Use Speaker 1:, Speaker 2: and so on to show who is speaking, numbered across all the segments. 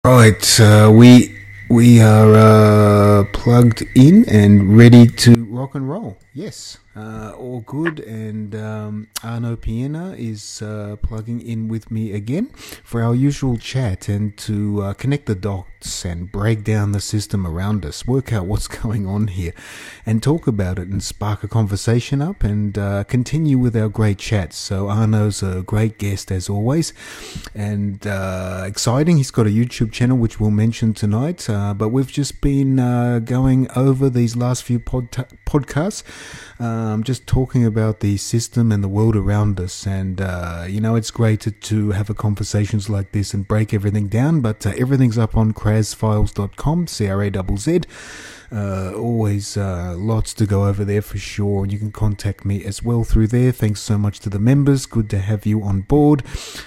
Speaker 1: Right, we are plugged in and ready to rock and roll. Yes, all good. And Arno Piena is plugging in with me again for our usual chat and to connect the dots and break down the system around us, work out what's going on here, and talk about it and spark a conversation up and continue with our great chats. So Arno's a great guest as always, and exciting. He's got a YouTube channel which we'll mention tonight, but we've just been going over these last few podcasts, just talking about the system and the world around us. And it's great to have a conversations like this and break everything down, but everything's up on crazfiles.com, CRAZZ. Always lots to go over there for sure. You can contact me as well through there. Thanks so much to the members. Good to have you on board.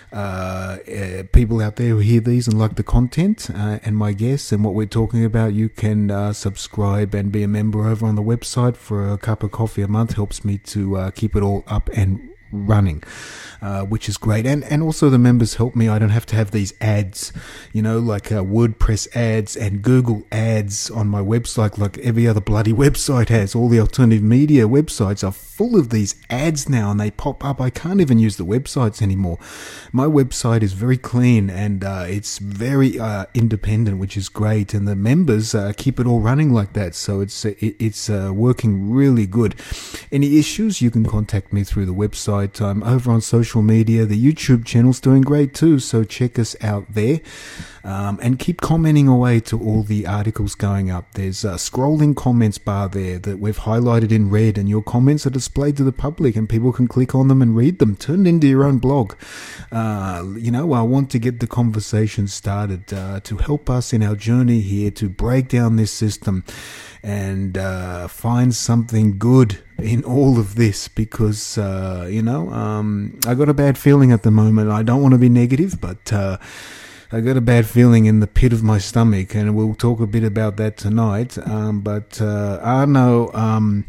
Speaker 1: People out there who hear these and like the content and my guests and what we're talking about, you can subscribe and be a member over on the website for a cup of coffee a month. Helps me to keep it all up and running, which is great. And also the members help me. I don't have to have these ads, like WordPress ads and Google ads on my website like every other bloody website has. All the alternative media websites are full of these ads now and they pop up. I can't even use the websites anymore. My website is very clean and it's very independent, which is great. And the members keep it all running like that. So it's working really good. Any issues, you can contact me through the website. I'm over on social media. The YouTube channel's doing great too, so check us out there. And keep commenting away to all the articles going up. There's a scrolling comments bar there that we've highlighted in red, and your comments are displayed to the public and people can click on them and read them. Turn it into your own blog. I want to get the conversation started to help us in our journey here to break down this system and find something good in all of this, because I got a bad feeling at the moment. I don't want to be negative, but I got a bad feeling in the pit of my stomach, and we'll talk a bit about that tonight. But Arno,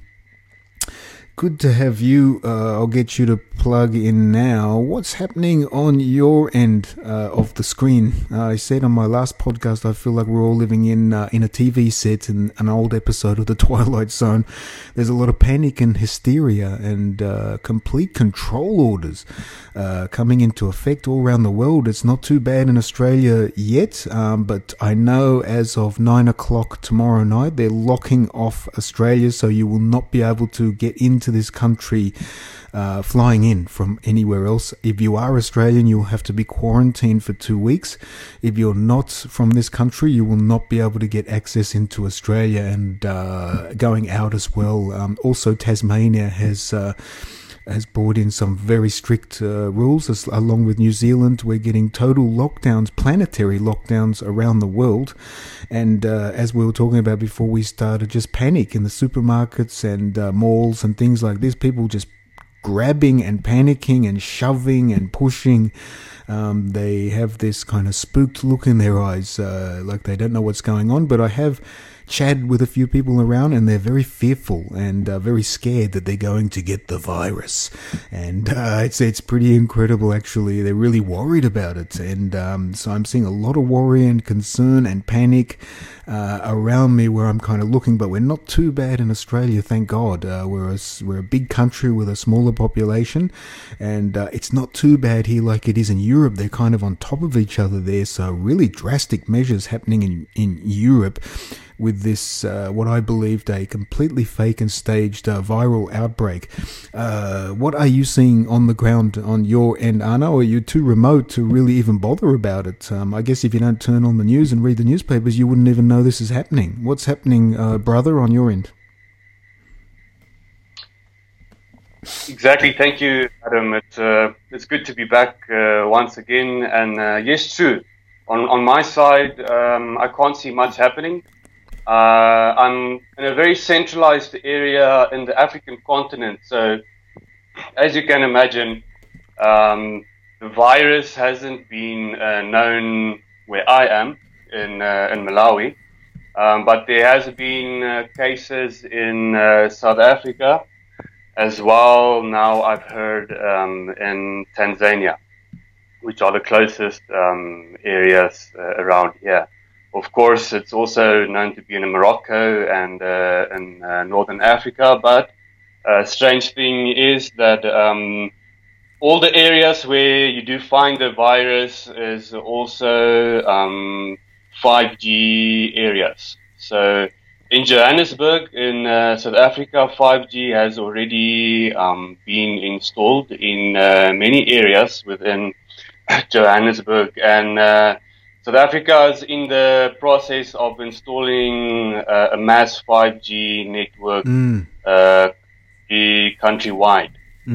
Speaker 1: good to have you. I'll get you to plug in now. What's happening on your end of the screen? I said on my last podcast, I feel like we're all living in a TV set in an old episode of The Twilight Zone. There's a lot of panic and hysteria and complete control orders coming into effect all around the world. It's not too bad in Australia yet, but I know as of 9 o'clock tomorrow night, they're locking off Australia, so you will not be able to get into this country flying in from anywhere else. If you are Australian, you'll have to be quarantined for 2 weeks. If you're not from this country, you will not be able to get access into Australia and going out as well. Also, Tasmania has brought in some very strict rules, along with New Zealand. We're getting total lockdowns, planetary lockdowns around the world. And as we were talking about before we started, just panic in the supermarkets and malls and things like this. People just grabbing and panicking and shoving and pushing. They have this kind of spooked look in their eyes, like they don't know what's going on. But I have chatted with a few people around, and they're very fearful and very scared that they're going to get the virus. And it's pretty incredible, actually. They're really worried about it. And so I'm seeing a lot of worry and concern and panic around me where I'm kind of looking. But we're not too bad in Australia, thank God. We're a big country with a smaller population, and it's not too bad here like it is in Europe. They're kind of on top of each other there. So really drastic measures happening in Europe with this, what I believed a completely fake and staged viral outbreak. What are you seeing on the ground on your end, Arno? Are you too remote to really even bother about it? I guess if you don't turn on the news and read the newspapers, you wouldn't even know this is happening. What's happening, brother, on your end?
Speaker 2: Exactly. Thank you, Adam. It's good to be back once again. And yes, true. On my side, I can't see much happening. I'm in a very centralized area in the African continent. So, as you can imagine, the virus hasn't been known where I am in Malawi. But there has been cases in South Africa as well. Now I've heard in Tanzania. which are the closest areas around here. Of course, it's also known to be in Morocco and in Northern Africa, but strange thing is that all the areas where you do find the virus is also 5G areas. So in Johannesburg, in South Africa, 5G has already been installed in many areas within Johannesburg, and South Africa is in the process of installing a mass 5G network countrywide.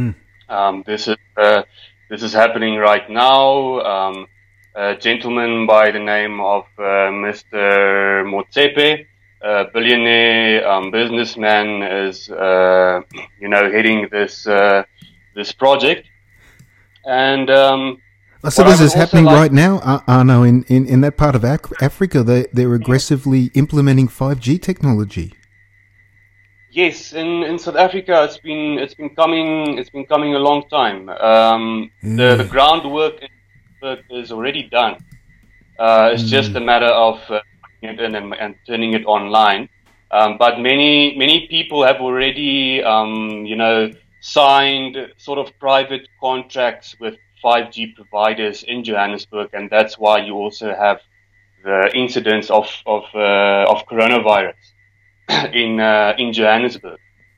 Speaker 2: This is happening right now. A gentleman by the name of Mr. Motsepe, a billionaire businessman, is heading this project, and
Speaker 1: so this is happening right now. Arno, in that part of Africa, they're aggressively implementing 5G technology.
Speaker 2: Yes, in South Africa, it's been coming a long time. The groundwork is already done. It's just a matter of putting it in and turning it online. But many people have already signed sort of private contracts with 5G providers in Johannesburg, and that's why you also have the incidence of coronavirus in Johannesburg.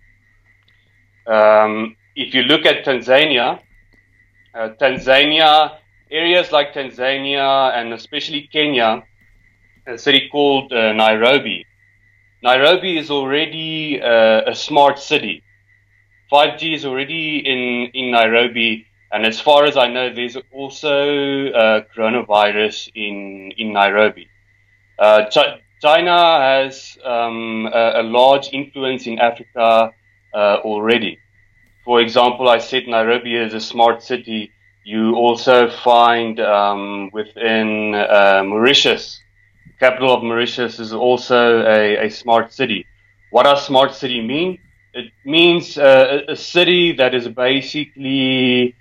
Speaker 2: If you look at Tanzania, areas like Tanzania and especially Kenya, a city called Nairobi. Nairobi is already a smart city. 5G is already in Nairobi, and as far as I know, there's also coronavirus in Nairobi. China has a large influence in Africa already. For example, I said Nairobi is a smart city. You also find within Mauritius, the capital of Mauritius is also a smart city. What does smart city mean? It means a city that is basically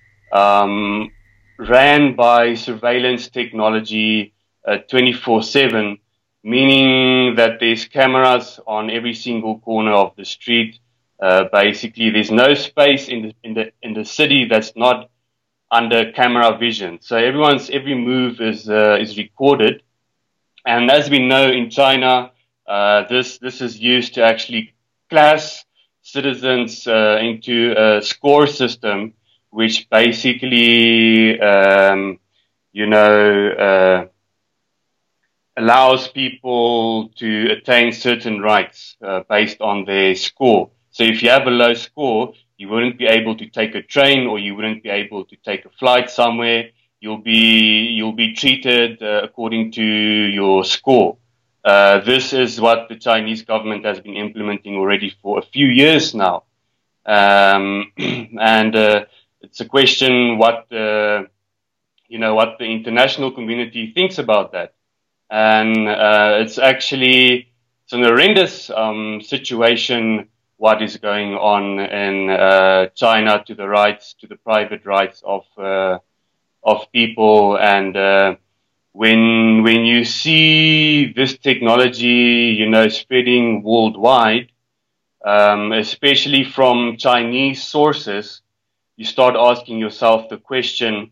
Speaker 2: ran by surveillance technology 24/7, meaning that there's cameras on every single corner of the street. Basically, there's no space in the city that's not under camera vision. So every move is recorded, and as we know in China, this is used to actually class citizens into a score system, which basically allows people to attain certain rights based on their score. So if you have a low score, you wouldn't be able to take a train, or you wouldn't be able to take a flight somewhere. You'll be treated according to your score. This is what the Chinese government has been implementing already for a few years now, and it's a question what the international community thinks about that. And it's an horrendous situation what is going on in China to the private rights of people. And when you see this technology, spreading worldwide, especially from Chinese sources, you start asking yourself the question,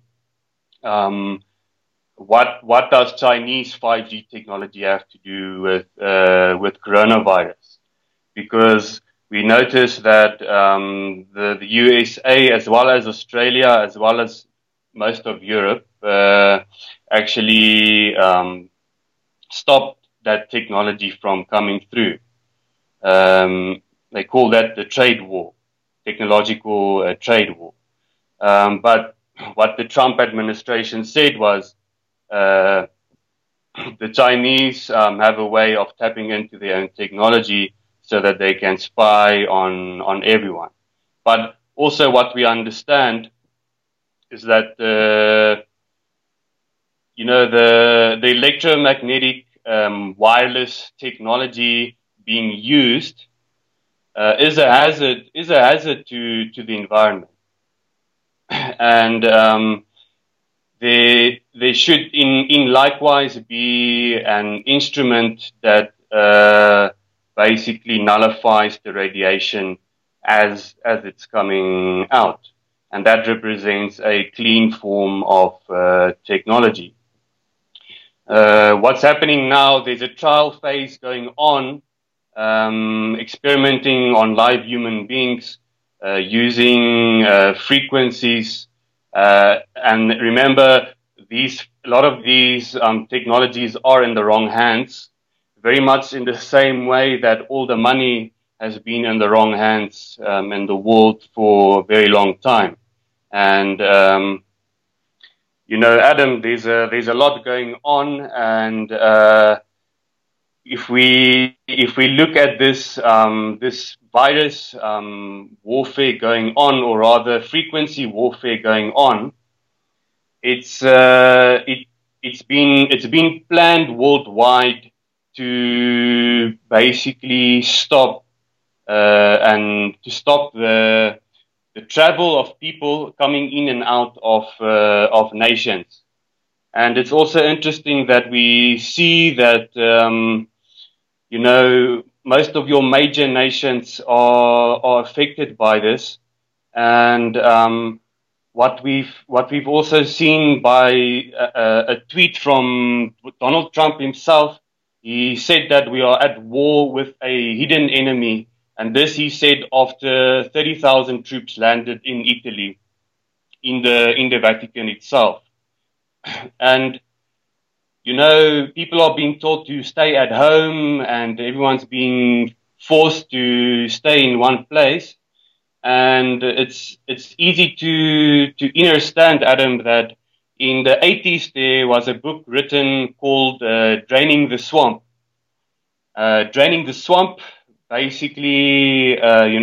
Speaker 2: what does Chinese 5G technology have to do with coronavirus? Because we noticed that the USA, as well as Australia, as well as most of Europe, actually stopped that technology from coming through. They call that the trade war, technological trade war. But what the Trump administration said was, the Chinese have a way of tapping into their own technology so that they can spy on everyone. But also what we understand is that the electromagnetic wireless technology being used is a hazard to the environment. And there should in likewise be an instrument that basically nullifies the radiation as it's coming out, and that represents a clean form of technology. What's happening now? There's a trial phase going on, experimenting on live human beings using frequencies. And remember, a lot of these technologies are in the wrong hands, very much in the same way that all the money has been in the wrong hands in the world for a very long time. And Adam, there's a lot going on, and if we look at this virus warfare going on, or rather frequency warfare going on, it's been planned worldwide to basically stop the travel of people coming in and out of nations. And it's also interesting that we see that most of your major nations are affected by this. And what we've also seen by a tweet from Donald Trump himself, he said that we are at war with a hidden enemy. And this he said after 30,000 troops landed in Italy, in the Vatican itself. And, people are being told to stay at home, and everyone's being forced to stay in one place. And it's easy to understand, Adam, that in the 80s there was a book written called Draining the Swamp. Draining the Swamp, basically,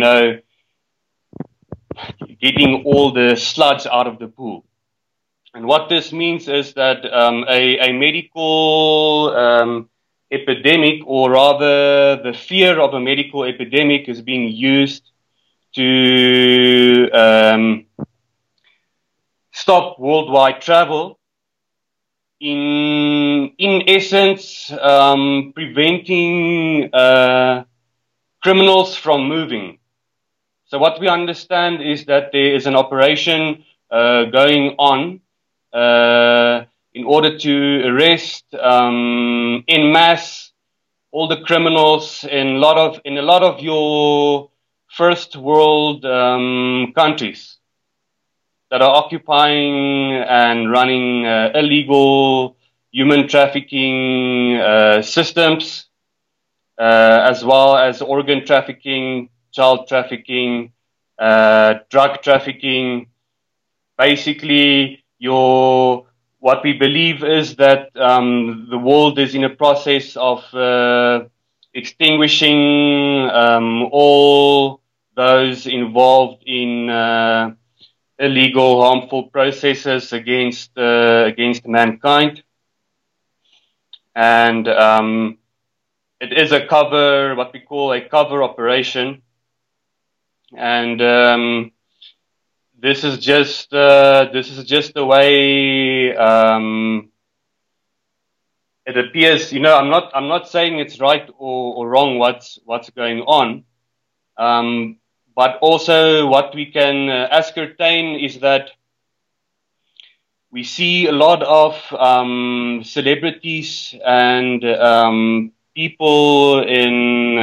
Speaker 2: getting all the sludge out of the pool. And what this means is that a medical epidemic, or rather the fear of a medical epidemic, is being used to stop worldwide travel. In essence, preventing criminals from moving. So what we understand is that there is an operation going on in order to arrest en masse all the criminals in a lot of your first world countries that are occupying and running illegal human trafficking systems, as well as organ trafficking, child trafficking, drug trafficking. Basically, what we believe is that the world is in a process of extinguishing all those involved in illegal, harmful processes against mankind. And it is what we call a cover operation. And this is just the way it appears. I'm not saying it's right or wrong what's going on, but also what we can ascertain is that we see a lot of celebrities and people in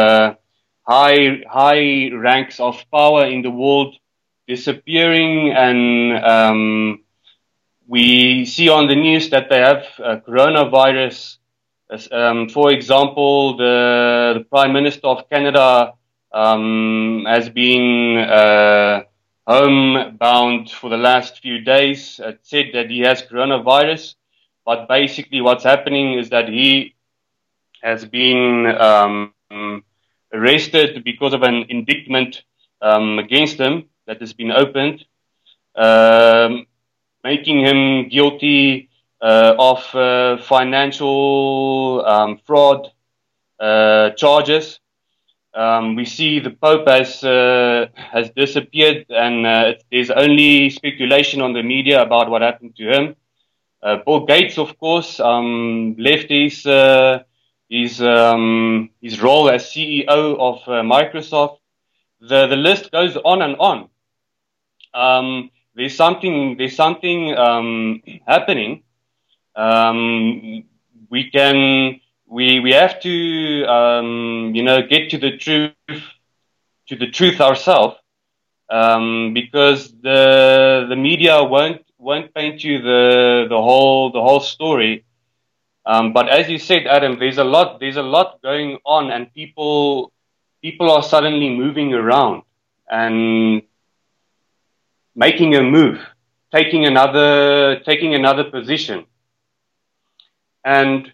Speaker 2: high ranks of power in the world disappearing, and we see on the news that they have coronavirus. For example, the Prime Minister of Canada has been homebound for the last few days. It said that he has coronavirus, but basically what's happening is that he has been arrested because of an indictment against him that has been opened, making him guilty of financial fraud charges. We see the Pope has disappeared, and there's only speculation on the media about what happened to him. Bill Gates, of course, left his role as CEO of Microsoft. The list goes on and on. There's something happening. We have to get to the truth ourselves, because the media won't paint you the whole story. But as you said, Adam, there's a lot going on, and people are suddenly moving around and making a move, taking another position. And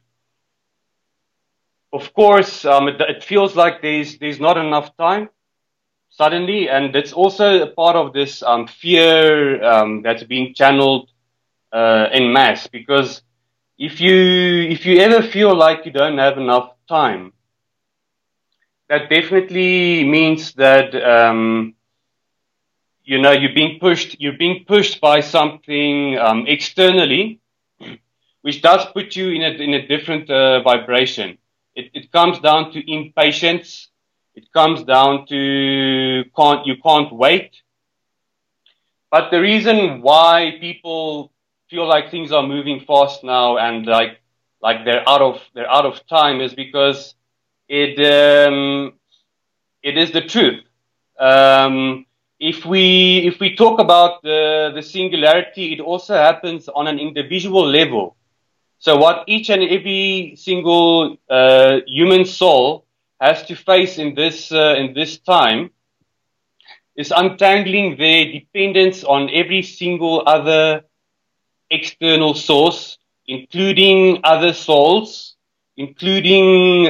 Speaker 2: of course, it feels like there's not enough time suddenly, and it's also a part of this fear that's being channeled en masse. Because if you ever feel like you don't have enough time, that definitely means that you're being pushed by something externally, which does put you in a different vibration. It comes down to impatience. It comes down to you can't wait. But the reason why people feel like things are moving fast now and like they're out of time is because it is the truth. If we talk about the singularity, it also happens on an individual level. So what each and every single human soul has to face in this time is untangling their dependence on every single other external source, including other souls, including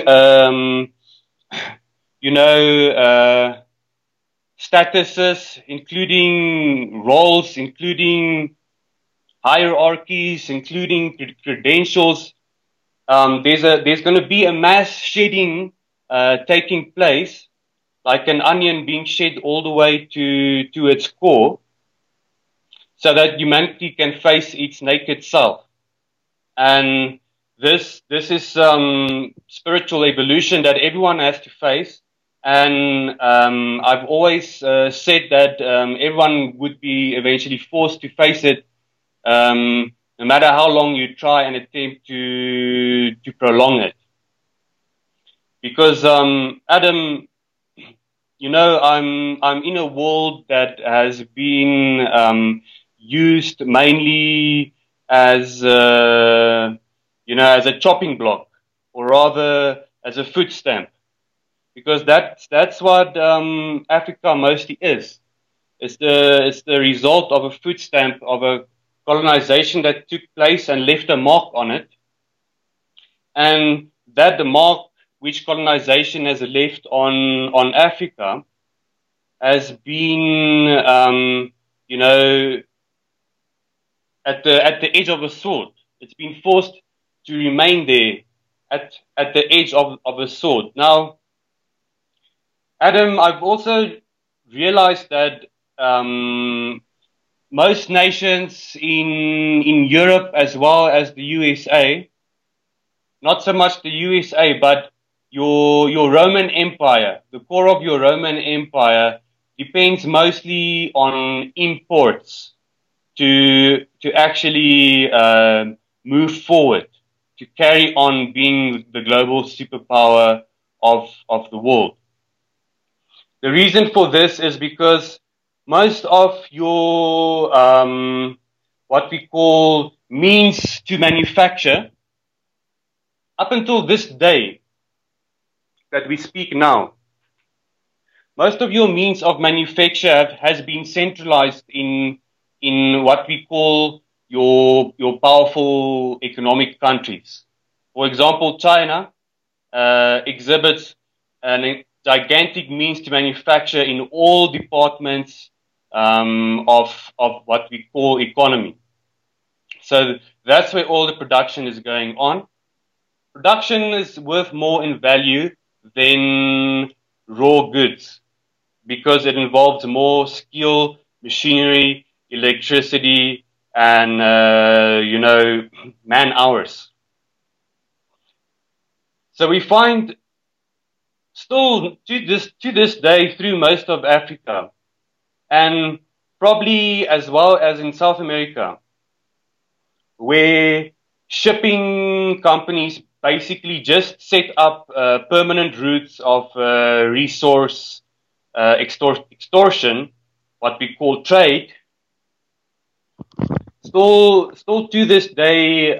Speaker 2: statuses, including roles, including hierarchies, including credentials. There's going to be a mass shedding taking place, like an onion being shed all the way to its core, so that humanity can face its naked self. And this is spiritual evolution that everyone has to face. And I've always said that everyone would be eventually forced to face it, no matter how long you try and attempt to prolong it. Because Adam, I'm in a world that has been used mainly as as a chopping block, or rather as a food stamp, because that's what Africa mostly is. It's the result of a food stamp, of a colonization that took place and left a mark on it, and that the mark which colonization has left on Africa has been at the edge of a sword. It's been forced to remain there at the edge of a sword. Now, Adam, I've also realized that most nations in Europe as well as the USA, not so much the USA, but your Roman Empire, the core of your Roman Empire depends mostly on imports to actually move forward, to carry on being the global superpower of the world. The reason for this is because most of your what we call means to manufacture, up until this day that we speak now, most of your means of manufacture has been centralized in what we call your powerful economic countries. For example, China exhibits a gigantic means to manufacture in all departments of what we call economy. So that's where all the production is going on. Production is worth more in value than raw goods because it involves more skill, machinery, electricity, and man hours. So we find still to this day through most of Africa, and probably as well as in South America, where shipping companies basically just set up permanent routes of resource extortion, what we call trade. Still to this day,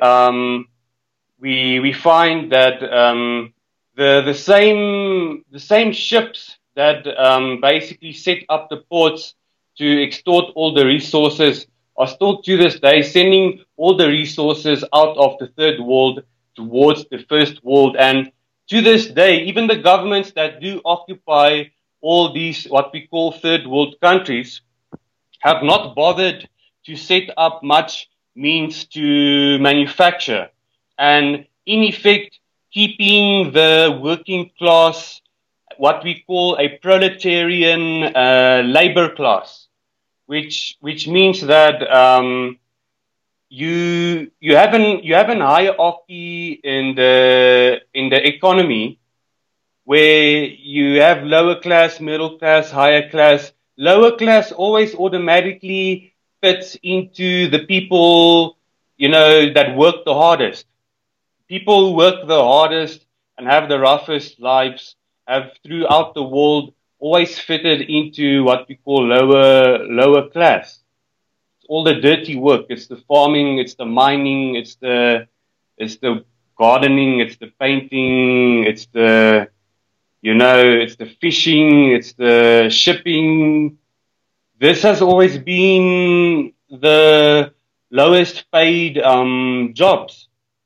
Speaker 2: we find that the same ships that basically set up the ports to extort all the resources are still to this day sending all the resources out of the third world towards the first world. And to this day, even the governments that do occupy all these what we call third world countries have not bothered to set up much means to manufacture, and in effect keeping the working class, what we call a proletarian labor class, which means that you have an hierarchy in the economy where you have lower class, middle class, higher class. Lower class always automatically fits into the people, that work the hardest. People who work the hardest and have the roughest lives have throughout the world always fitted into what we call lower class. It's all the dirty work. It's the farming, it's the mining, it's the gardening, it's the painting, it's the it's the fishing, it's the shipping. This has always been the lowest paid jobs.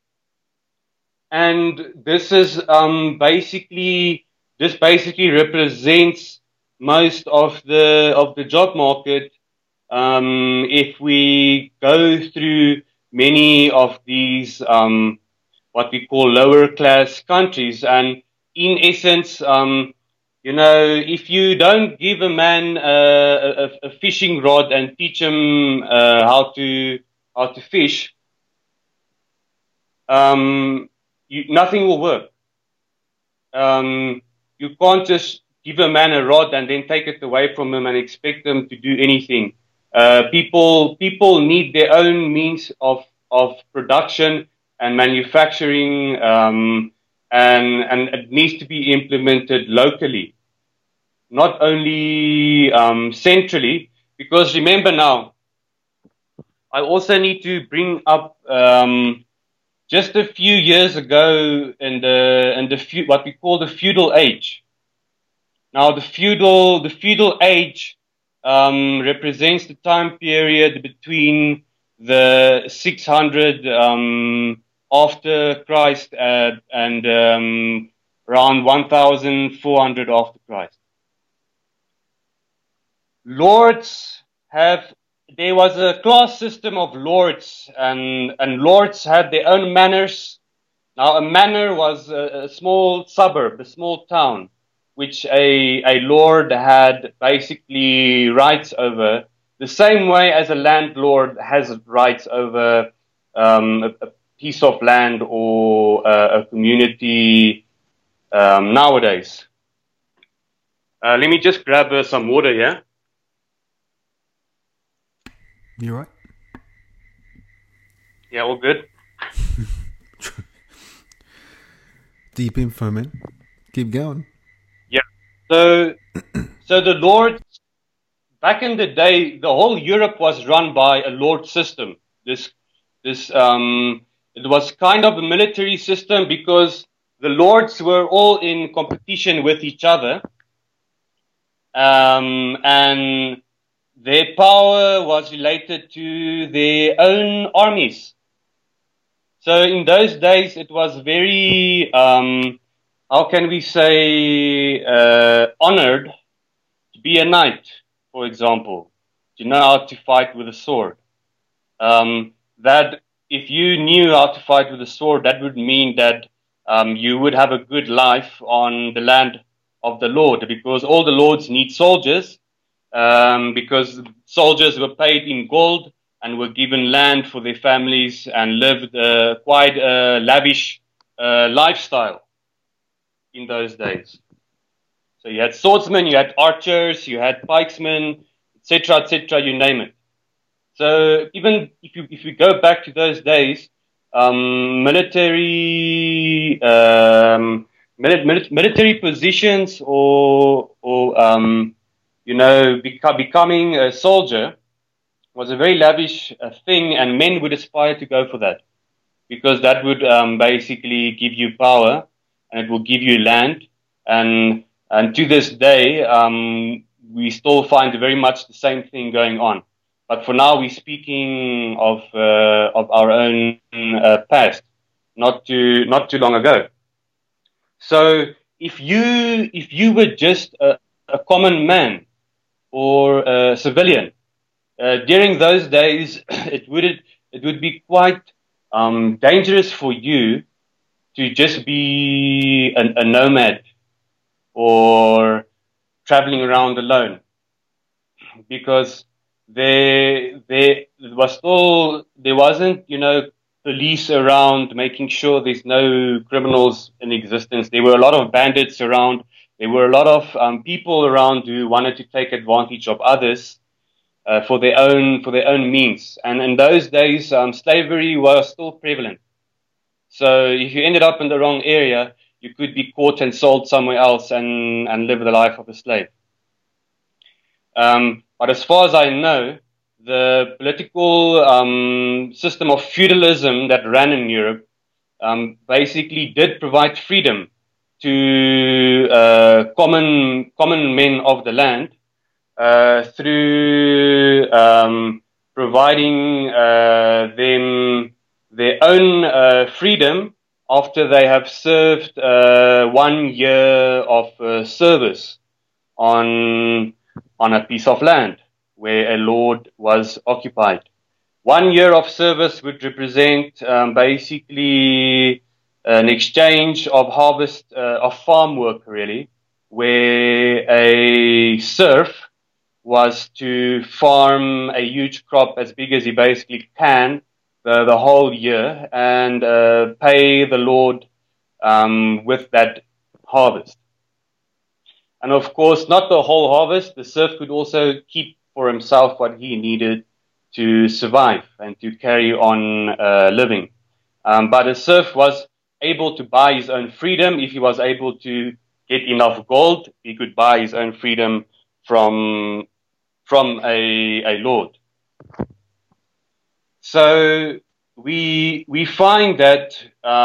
Speaker 2: And this basically represents most of the job market. If we go through many of these what we call lower class countries, and in essence, if you don't give a man a fishing rod and teach him how to fish, nothing will work. You can't just give a man a rod and then take it away from him and expect him to do anything. People need their own means of production and manufacturing, and it needs to be implemented locally, not only centrally. Because remember now, I also need to bring up just a few years ago in the what we call the feudal age. Now the feudal age represents the time period between the 600 after Christ and around 1400 after Christ. There was a class system of lords, and lords had their own manors. Now, a manor was a small suburb, a small town, which a lord had basically rights over, the same way as a landlord has rights over a piece of land or a community nowadays. Let me just grab some water here.
Speaker 1: You right?
Speaker 2: Yeah, all good.
Speaker 1: Deep info, man. Keep going.
Speaker 2: Yeah. So the lords, back in the day, the whole Europe was run by a lord system. It was kind of a military system because the lords were all in competition with each other, and their power was related to their own armies. So in those days, it was very, how can we say, honored to be a knight, for example, to know how to fight with a sword. That if you knew how to fight with a sword, that would mean that you would have a good life on the land of the Lord, because all the lords need soldiers, because soldiers were paid in gold and were given land for their families and lived quite a lavish lifestyle in those days. So you had swordsmen, you had archers, you had pikesmen, etc., you name it. So even if we go back to those days, military positions or becoming a soldier was a very lavish thing, and men would aspire to go for that because that would basically give you power and it will give you land. And to this day, we still find very much the same thing going on. But for now, we're speaking of our own past, not too long ago. So if you were just a common man or a civilian during those days, it would be quite dangerous for you to just be a nomad or traveling around alone, because there wasn't police around making sure there's no criminals in existence. There were a lot of bandits around. There were a lot of people around who wanted to take advantage of others for their own means. And in those days, slavery was still prevalent. So if you ended up in the wrong area, you could be caught and sold somewhere else and live the life of a slave. But as far as I know, the political system of feudalism that ran in Europe basically did provide freedom to common men of the land through providing them their own freedom after they have served 1 year of service on a piece of land where a lord was occupied. 1 year of service would represent basically an exchange of harvest, of farm work really, where a serf was to farm a huge crop as big as he basically can the whole year and pay the lord with that harvest. And of course, not the whole harvest. The serf could also keep for himself what he needed to survive and to carry on living. But a serf was able to buy his own freedom. If he was able to get enough gold, he could buy his own freedom from a lord. So we find that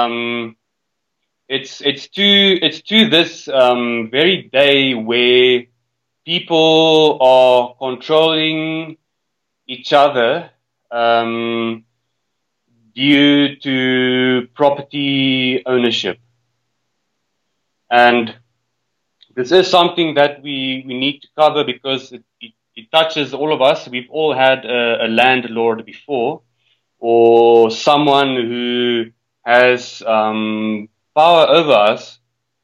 Speaker 2: it's to this very day where people are controlling each other due to property ownership. And this is something that we need to cover because it touches all of us. We've all had a landlord before, or someone who has power over us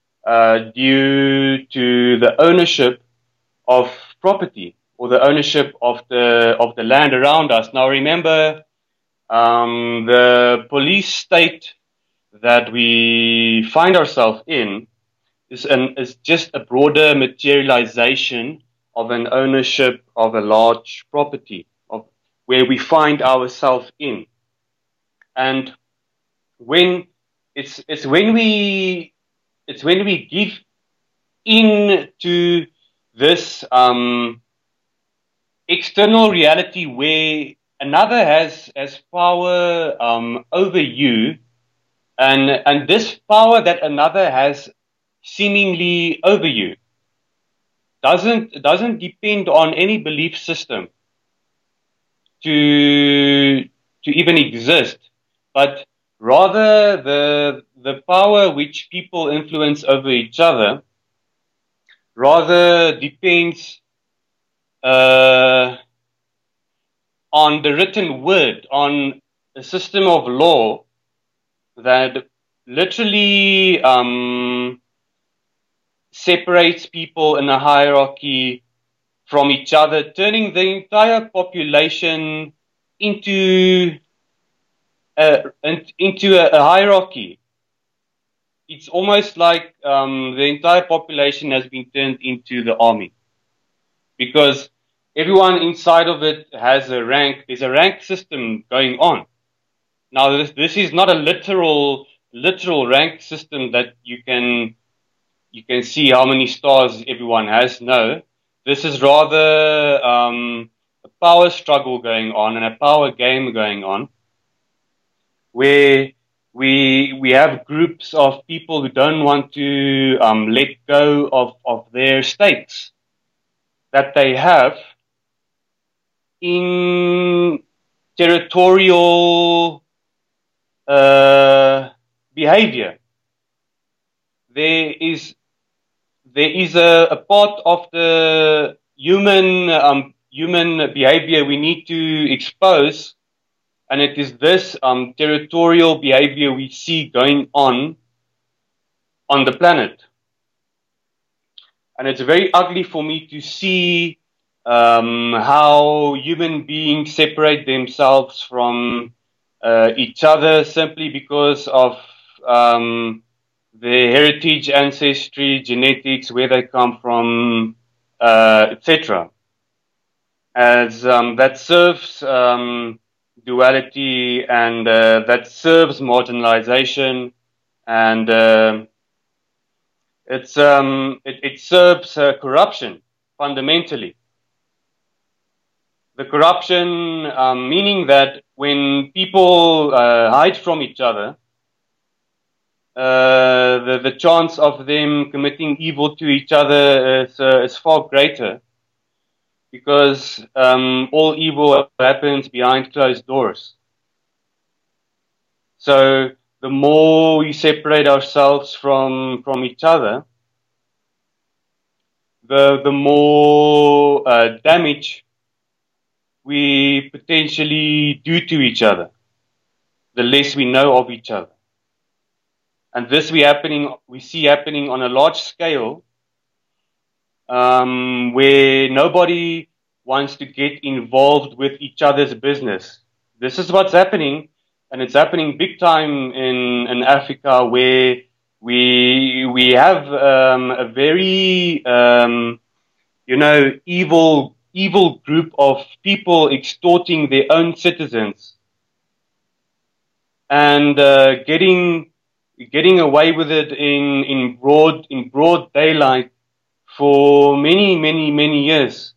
Speaker 2: due to the ownership of property or the ownership of the land around us. Now remember, the police state that we find ourselves in is just a broader materialization of an ownership of a large property, of where we find ourselves in. And when when we give in to this external reality where another has power over you, and this power that another has seemingly over you doesn't depend on any belief system to even exist, but rather the power which people influence over each other rather depends on the written word, on a system of law that literally separates people in a hierarchy from each other, turning the entire population into a hierarchy. It's almost like the entire population has been turned into the army, because everyone inside of it has a rank. There's a rank system going on. Now, this is not a literal rank system that you can see how many stars everyone has. No, this is rather a power struggle going on and a power game going on, where we have groups of people who don't want to let go of their states that they have in territorial behavior. There is a part of the human behavior we need to expose, and it is this territorial behavior we see going on the planet. And it's very ugly for me to see how human beings separate themselves from each other simply because of their heritage, ancestry, genetics, where they come from, etc. As that serves duality, and that serves marginalization, and it serves corruption fundamentally. The corruption meaning that when people hide from each other, the chance of them committing evil to each other is far greater, because all evil happens behind closed doors. So the more we separate ourselves from each other, the more damage we potentially do to each other, the less we know of each other. And this we see happening on a large scale, where nobody wants to get involved with each other's business. This is what's happening, and it's happening big time in Africa, where we have a very evil group of people extorting their own citizens and getting away with it in broad daylight for many years,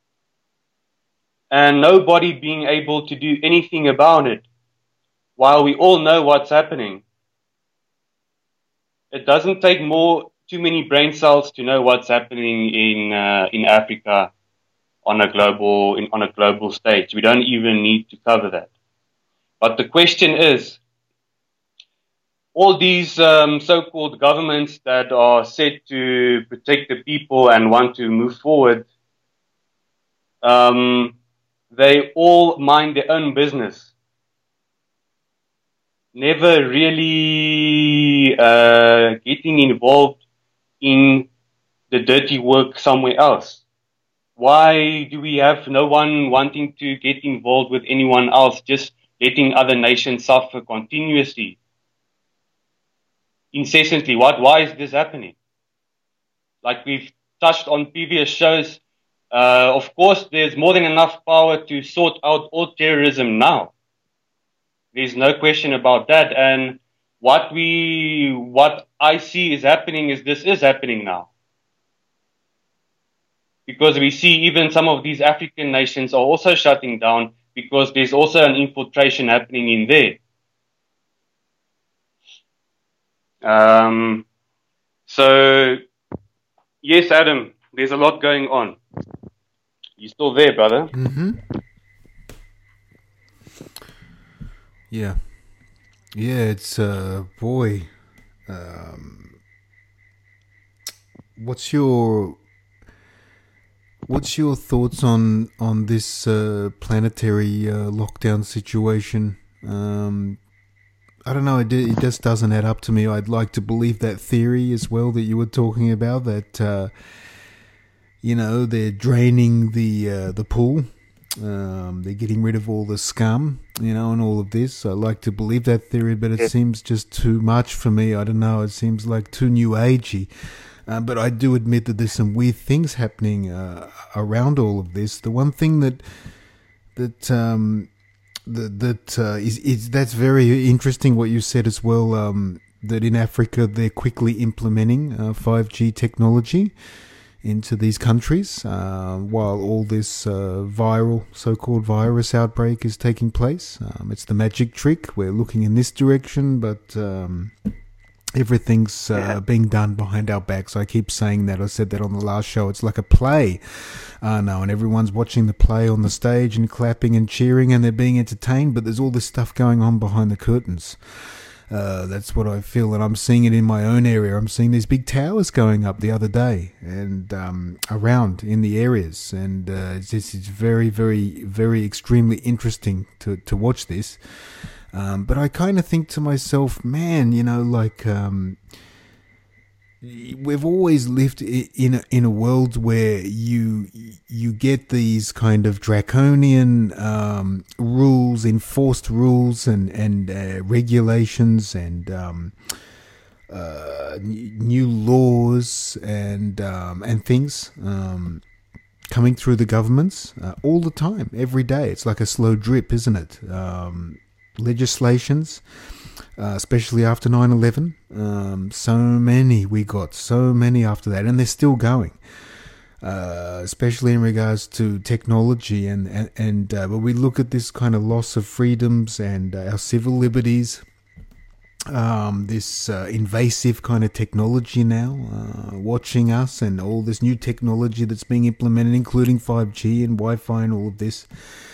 Speaker 2: and nobody being able to do anything about it, while we all know what's happening. It doesn't take too many brain cells to know what's happening in Africa on a global stage. We don't even need to cover that. But the question is, all these so-called governments that are set to protect the people and want to move forward, they all mind their own business, never really getting involved in the dirty work somewhere else. Why do we have no one wanting to get involved with anyone else, just letting other nations suffer continuously, incessantly? Why is this happening? Like we've touched on previous shows, of course, there's more than enough power to sort out all terrorism now. There's no question about that. And what I see is happening is this is happening now. Because we see even some of these African nations are also shutting down, because there's also an infiltration happening in there. So, yes, Adam, there's a lot going on. You still there, brother?
Speaker 1: Mm-hmm. Yeah. Yeah, it's, boy, what's your thoughts on this planetary lockdown situation? I don't know. It just doesn't add up to me. I'd like to believe that theory as well that you were talking about, that they're draining the pool They're getting rid of all the scum, and all of this. I like to believe that theory, but it seems just too much for me. I don't know. It seems like too new agey. But I do admit that there's some weird things happening around all of this. The one thing that's very interesting what you said as well. That in Africa they're quickly implementing 5G technology into these countries, while all this so-called virus outbreak is taking place. It's the magic trick. We're looking in this direction, but everything's being done behind our backs. I keep saying that. I said that on the last show. It's like a play. And everyone's watching the play on the stage and clapping and cheering and they're being entertained, but there's all this stuff going on behind the curtains. That's what I feel, and I'm seeing it in my own area. I'm seeing these big towers going up the other day and around in the areas, and it's very, very, very extremely interesting to watch this. But I kind of think to myself, man, we've always lived in a world where you get these kind of draconian rules, enforced rules, and regulations, and new laws and things coming through the governments all the time, every day. It's like a slow drip, isn't it? Legislations. Especially after 9/11, we got so many after that, and they're still going. Especially in regards to technology, and but we look at this kind of loss of freedoms and our civil liberties. This invasive kind of technology now, watching us, and all this new technology that's being implemented, including 5G and Wi-Fi and all of this.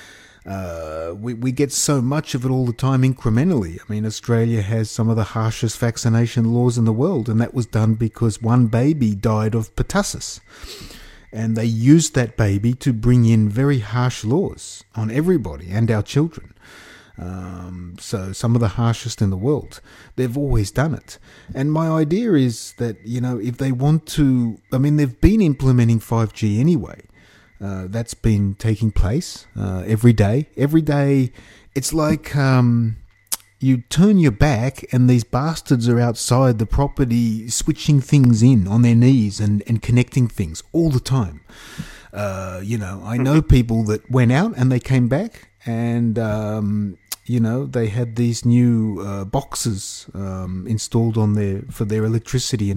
Speaker 1: We get so much of it all the time incrementally. I mean, Australia has some of the harshest vaccination laws in the world, and that was done because one baby died of pertussis. And they used that baby to bring in very harsh laws on everybody and our children. So some of the harshest in the world. They've always done it. And my idea is that, if they want to, they've been implementing 5G anyway. That's been taking place every day. Every day, it's like you turn your back and these bastards are outside the property switching things in on their knees and connecting things all the time. I know people that went out and they came back and, they had these new boxes installed for their electricity,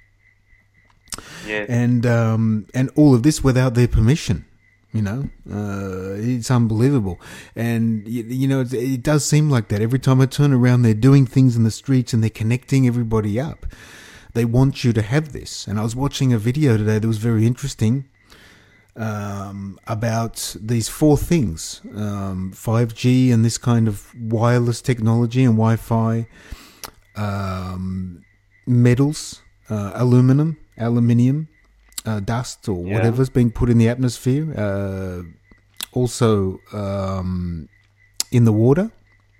Speaker 2: Yes.
Speaker 1: And all of this without their permission, it's unbelievable. And, it does seem like that. Every time I turn around, they're doing things in the streets and they're connecting everybody up. They want you to have this. And I was watching a video today that was very interesting about these 4 things, 5G and this kind of wireless technology and Wi-Fi, metals, aluminium, dust or whatever's being put in the atmosphere. Also in the water,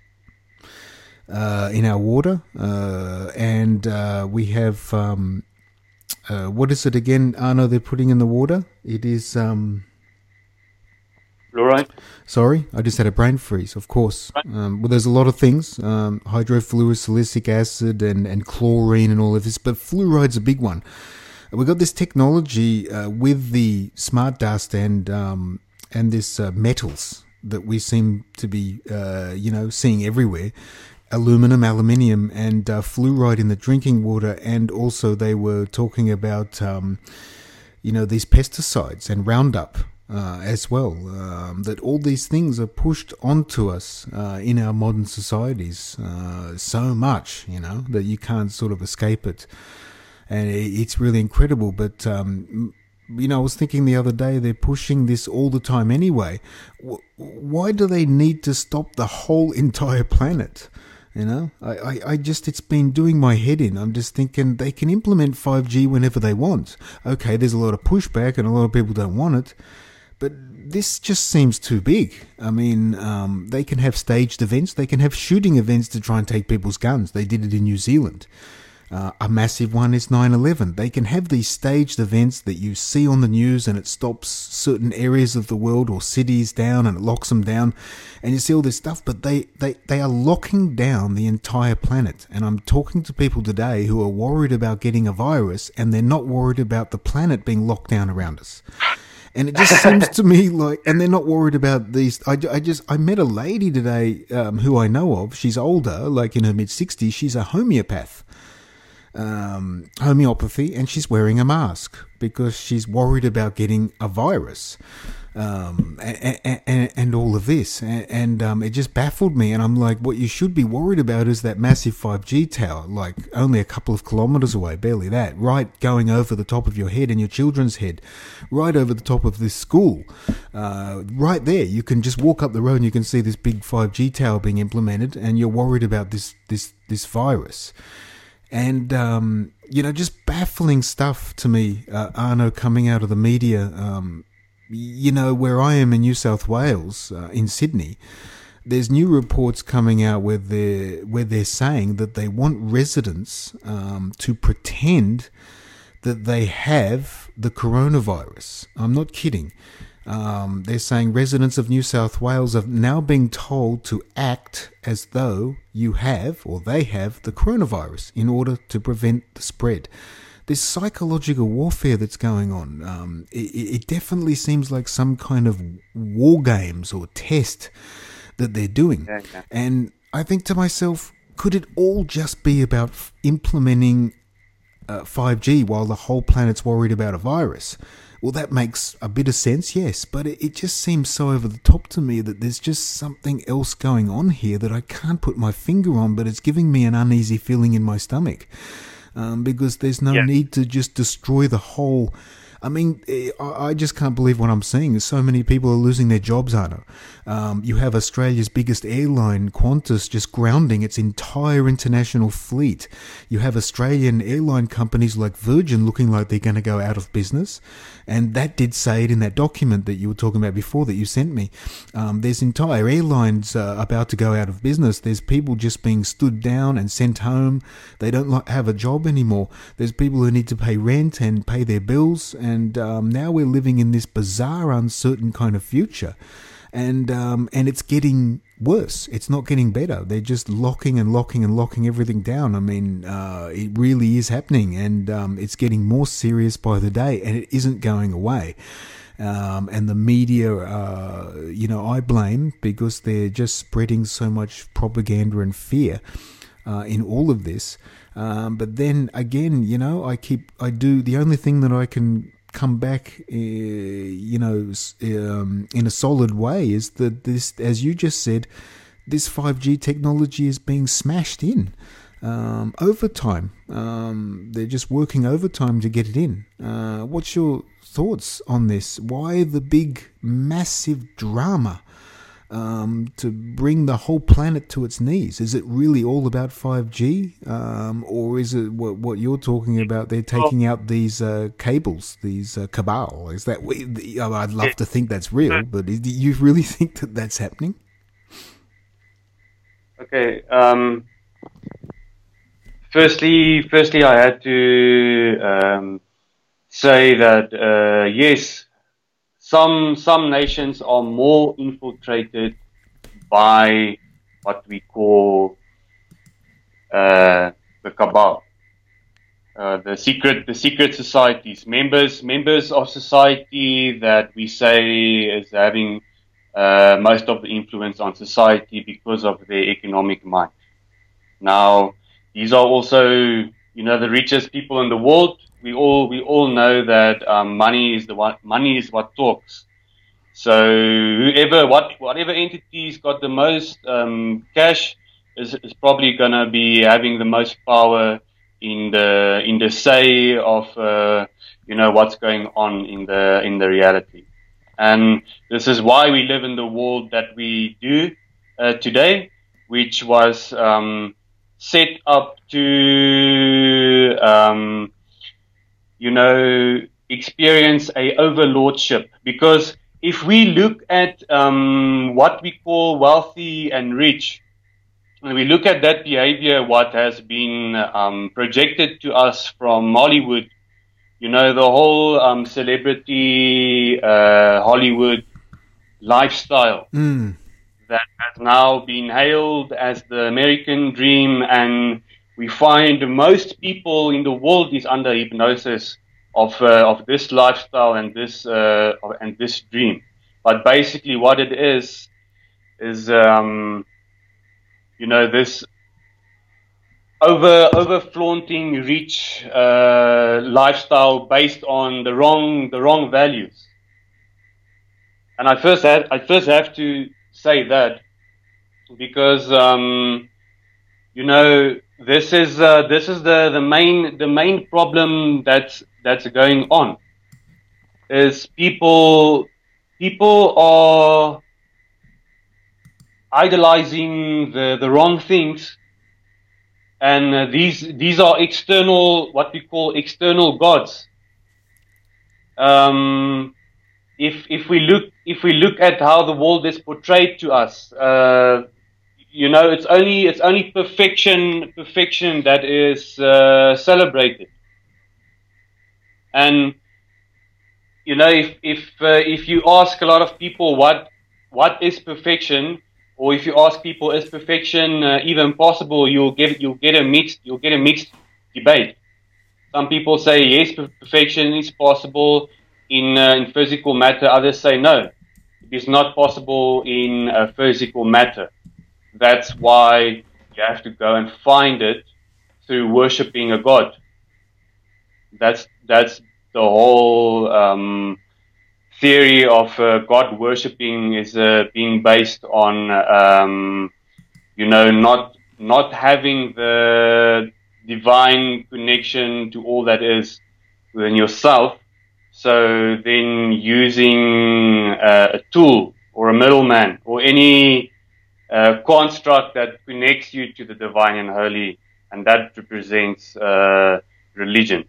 Speaker 1: in our water, and we have what is it again, Arno? They're putting in the water. It is
Speaker 2: fluoride.
Speaker 1: Sorry, I just had a brain freeze. Of course, well, there's a lot of things: hydrofluorosilicic acid and chlorine and all of this. But fluoride's a big one. We've got this technology with the smart dust and this metals that we seem to be, seeing everywhere. Aluminium, and fluoride in the drinking water. And also they were talking about, these pesticides and Roundup as well. That all these things are pushed onto us in our modern societies so much, that you can't sort of escape it. And it's really incredible. But, I was thinking the other day, they're pushing this all the time anyway. Why do they need to stop the whole entire planet? It's been doing my head in. I'm just thinking they can implement 5G whenever they want. Okay, there's a lot of pushback and a lot of people don't want it. But this just seems too big. They can have staged events. They can have shooting events to try and take people's guns. They did it in New Zealand. A massive one is 9/11. They can have these staged events that you see on the news and it stops certain areas of the world or cities down and it locks them down and you see all this stuff, but they are locking down the entire planet. And I'm talking to people today who are worried about getting a virus and they're not worried about the planet being locked down around us. And it just seems to me like, and they're not worried about these. I met a lady today who I know of. She's older, like in her mid-60s. She's a homeopath. Homeopathy, and she's wearing a mask because she's worried about getting a virus, and all of this, and it just baffled me. And I'm like, what you should be worried about is that massive 5G tower, like only a couple of kilometers away, barely that, right, going over the top of your head and your children's head, right over the top of this school, right there. You can just walk up the road and you can see this big 5G tower being implemented, and you're worried about this virus. And, just baffling stuff to me, Arno, coming out of the media. Where I am in New South Wales, in Sydney, there's new reports coming out where they're saying that they want residents to pretend that they have the coronavirus. I'm not kidding. They're saying residents of New South Wales are now being told to act as though you have or they have the coronavirus in order to prevent the spread. This psychological warfare that's going on, it definitely seems like some kind of war games or test that they're doing. Yeah. And I think to myself, could it all just be about implementing 5G while the whole planet's worried about a virus? Well, that makes a bit of sense, yes, but it just seems so over the top to me that there's just something else going on here that I can't put my finger on, but it's giving me an uneasy feeling in my stomach, because there's no need to just destroy the whole. I mean, I just can't believe what I'm seeing. So many people are losing their jobs, Arno. You have Australia's biggest airline, Qantas, just grounding its entire international fleet. You have Australian airline companies like Virgin looking like they're going to go out of business. And that did say it in that document that you were talking about before that you sent me. There's entire airlines about to go out of business. There's people just being stood down and sent home. They don't have a job anymore. There's people who need to pay rent and pay their bills. And now we're living in this bizarre, uncertain kind of future. And it's getting worse. It's not getting better. They're just locking everything down. I mean, it really is happening, and it's getting more serious by the day, and it isn't going away. And the media, I blame, because they're just spreading so much propaganda and fear in all of this. But then again, the only thing that I can come back, in a solid way is that this, as you just said, this 5G technology is being smashed in overtime. They're just working overtime to get it in. What's your thoughts on this? Why the big, massive drama to bring the whole planet to its knees? Is it really all about 5G? Or is it what you're talking about? They're taking out these cables, these cabal. Is that? I'd love to think that's real, but do you really think that that's happening?
Speaker 2: Okay. Firstly, I had to say that yes. Some nations are more infiltrated by what we call the cabal, the secret societies, members of society that we say is having most of the influence on society because of their economic might. Now, these are also, the richest people in the world. We all know that money is what talks. So whatever entity's got the most cash is probably gonna be having the most power in the say of what's going on in the reality. And this is why we live in the world that we do today, which was set up to experience a overlordship. Because if we look at what we call wealthy and rich, when we look at that behavior, what has been projected to us from Hollywood, you know, the whole celebrity Hollywood lifestyle that has now been hailed as the American dream, and we find most people in the world is under hypnosis of this lifestyle and this dream. But basically, what it is you know, this over flaunting rich lifestyle based on the wrong values. And I first have to say that because you know, this is the main problem that's going on is people are idolizing the wrong things, and these are external, what we call external gods. If we look at how the world is portrayed to us, you know, it's only perfection that is celebrated. And you know, if you ask a lot of people what is perfection, or if you ask people is perfection even possible, you'll get a mixed debate. Some people say yes, perfection is possible in physical matter. Others say no, it is not possible in physical matter. That's why you have to go and find it through worshipping a god. That's the whole theory of God worshipping is being based on you know, not having the divine connection to all that is within yourself. So then using a tool or a middleman or any construct that connects you to the divine and holy, and that represents religion.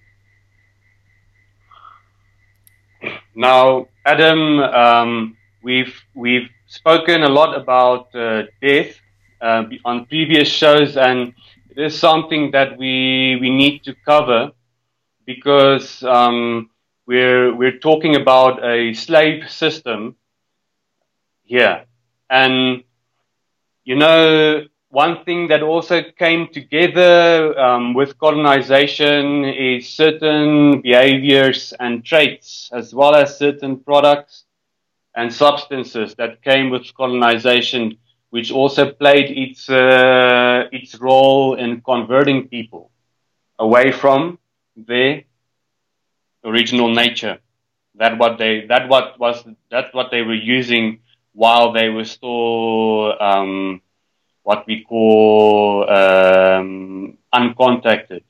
Speaker 2: Now, Adam, we've spoken a lot about death on previous shows, and it is something that we need to cover because we're talking about a slave system here, and you know, one thing that also came together with colonization is certain behaviors and traits, as well as certain products and substances that came with colonization, which also played its role in converting people away from their original nature. That's what they were using while they were still what we call uncontacted.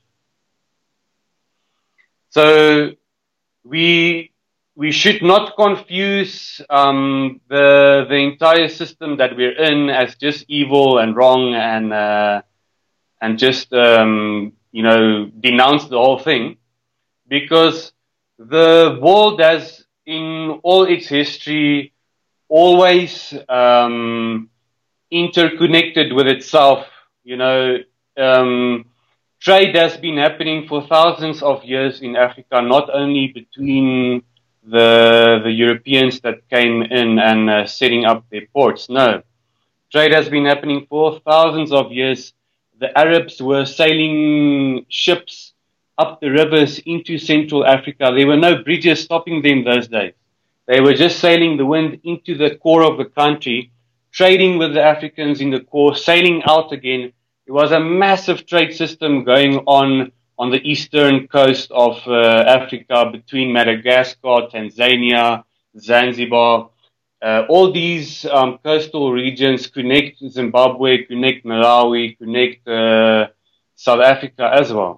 Speaker 2: So we should not confuse the entire system that we're in as just evil and wrong and just you know, denounce the whole thing, because the world has in all its history always interconnected with itself. You know, trade has been happening for thousands of years in Africa, not only between the Europeans that came in and setting up their ports. No, trade has been happening for thousands of years. The Arabs were sailing ships up the rivers into Central Africa. There were no bridges stopping them those days. They were just sailing the wind into the core of the country, trading with the Africans in the core, sailing out again. It was a massive trade system going on the eastern coast of Africa, between Madagascar, Tanzania, Zanzibar. All these coastal regions connect Zimbabwe, connect Malawi, connect South Africa as well.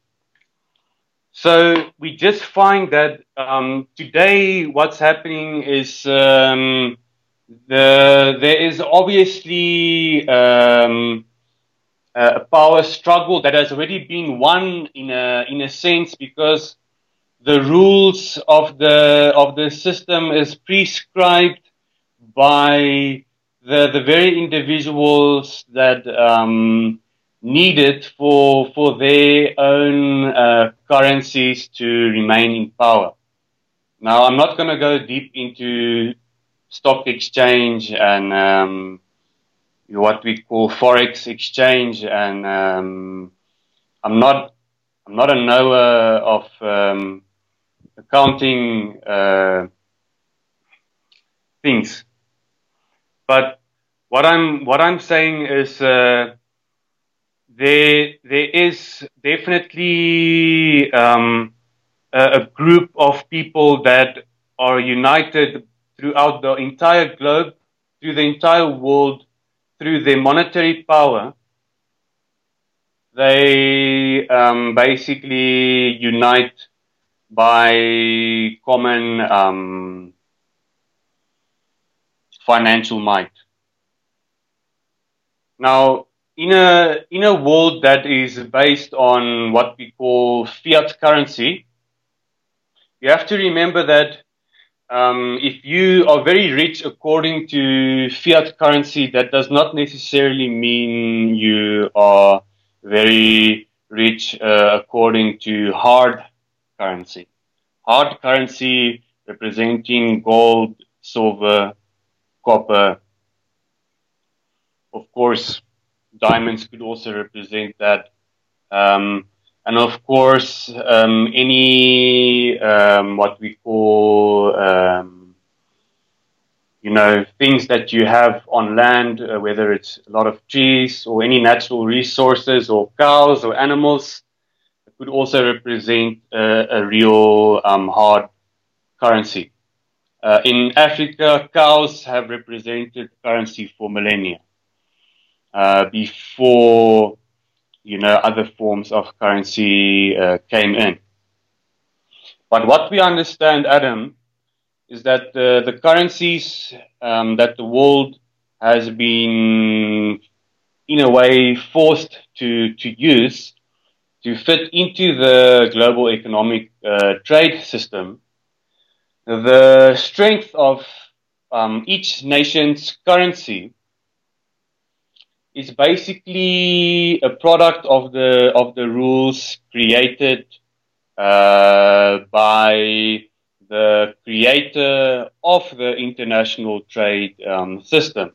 Speaker 2: So we just find that today what's happening is there is obviously a power struggle that has already been won in a sense, because the rules of the system is prescribed by the very individuals that need it for their own currencies to remain in power. Now, I'm not going to go deep into stock exchange and what we call forex exchange, and I'm not a knower of accounting things, but what I'm saying is there is definitely a group of people that are united throughout the entire globe, through the entire world, through their monetary power. They basically unite by common financial might. Now, in a world that is based on what we call fiat currency, you have to remember that if you are very rich according to fiat currency, that does not necessarily mean you are very rich according to hard currency. Hard currency representing gold, silver, copper. Of course, diamonds could also represent that. And of course, any what we call, things that you have on land, whether it's a lot of trees or any natural resources or cows or animals, it could also represent a real hard currency. In Africa, cows have represented currency for millennia before other forms of currency came in. But what we understand, Adam, is that the currencies that the world has been, in a way, forced to use to fit into the global economic trade system, the strength of each nation's currency is basically a product of the rules created by the creator of the international trade system.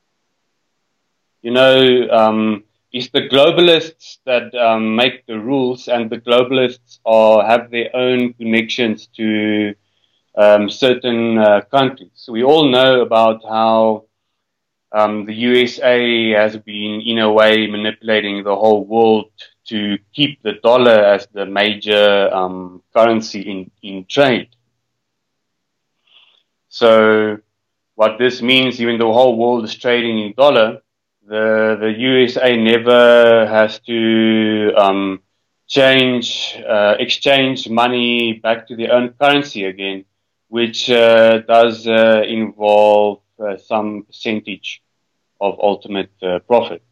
Speaker 2: It's the globalists that make the rules, and the globalists have their own connections to certain countries. We all know about how the USA has been, in a way, manipulating the whole world to keep the dollar as the major currency in trade. So what this means, even though the whole world is trading in dollar, the USA never has to exchange money back to their own currency again, which does involve some percentage of ultimate profit.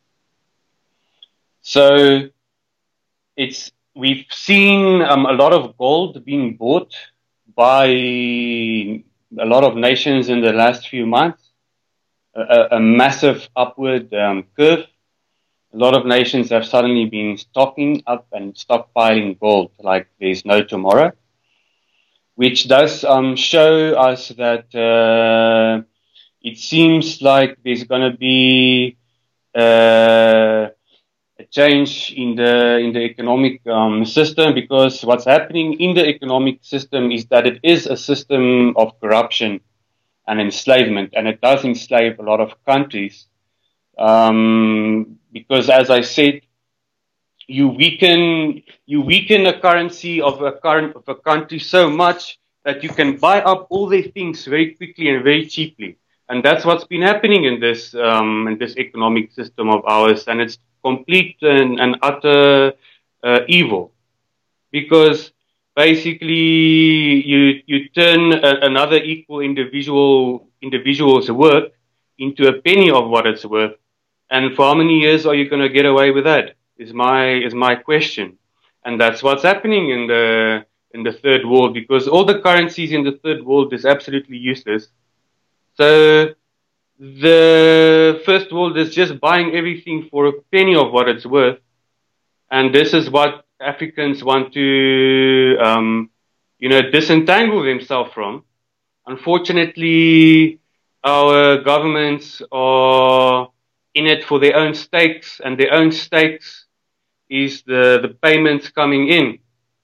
Speaker 2: So we've seen a lot of gold being bought by a lot of nations in the last few months, a massive upward curve. A lot of nations have suddenly been stocking up and stockpiling gold like there's no tomorrow, which does show us that it seems like there's going to be a change in the economic system, because what's happening in the economic system is that it is a system of corruption and enslavement, and it does enslave a lot of countries because, as I said, you weaken a currency of a country so much that you can buy up all their things very quickly and very cheaply, and that's what's been happening in this economic system of ours, and it's complete and utter evil, because basically you turn another equal individual's work into a penny of what it's worth, and for how many years are you going to get away with that? Is my question, and that's what's happening in the third world, because all the currencies in the third world is absolutely useless. So the first world is just buying everything for a penny of what it's worth. And this is what Africans want to, disentangle themselves from. Unfortunately, our governments are in it for their own stakes, and their own stakes is the payments coming in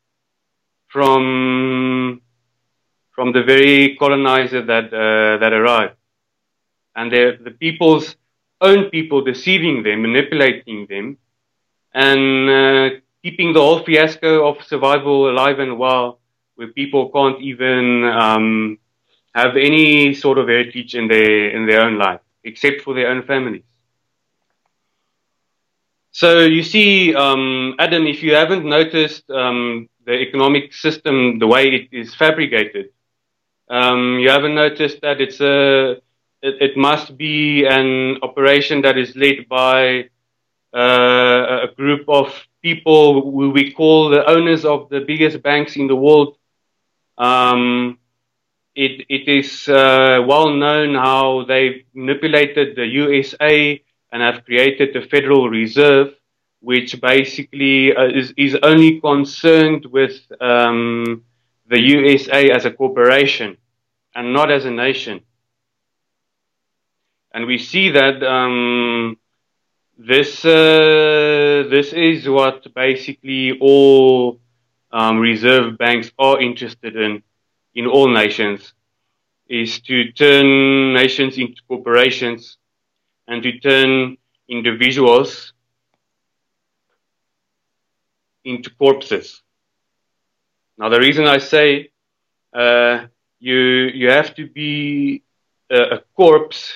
Speaker 2: from the very colonizer that arrived, and the people's own people deceiving them, manipulating them, and keeping the whole fiasco of survival alive and well, where people can't even have any sort of heritage in their own life, except for their own families. So you see, Adam, if you haven't noticed the economic system, the way it is fabricated, you haven't noticed that it must be an operation that is led by a group of people who we call the owners of the biggest banks in the world. It is well known how they've manipulated the USA and have created the Federal Reserve, which basically is only concerned with the USA as a corporation and not as a nation. And we see that this is what basically all reserve banks are interested in all nations, is to turn nations into corporations and to turn individuals into corpses. Now, the reason I say you have to be a corpse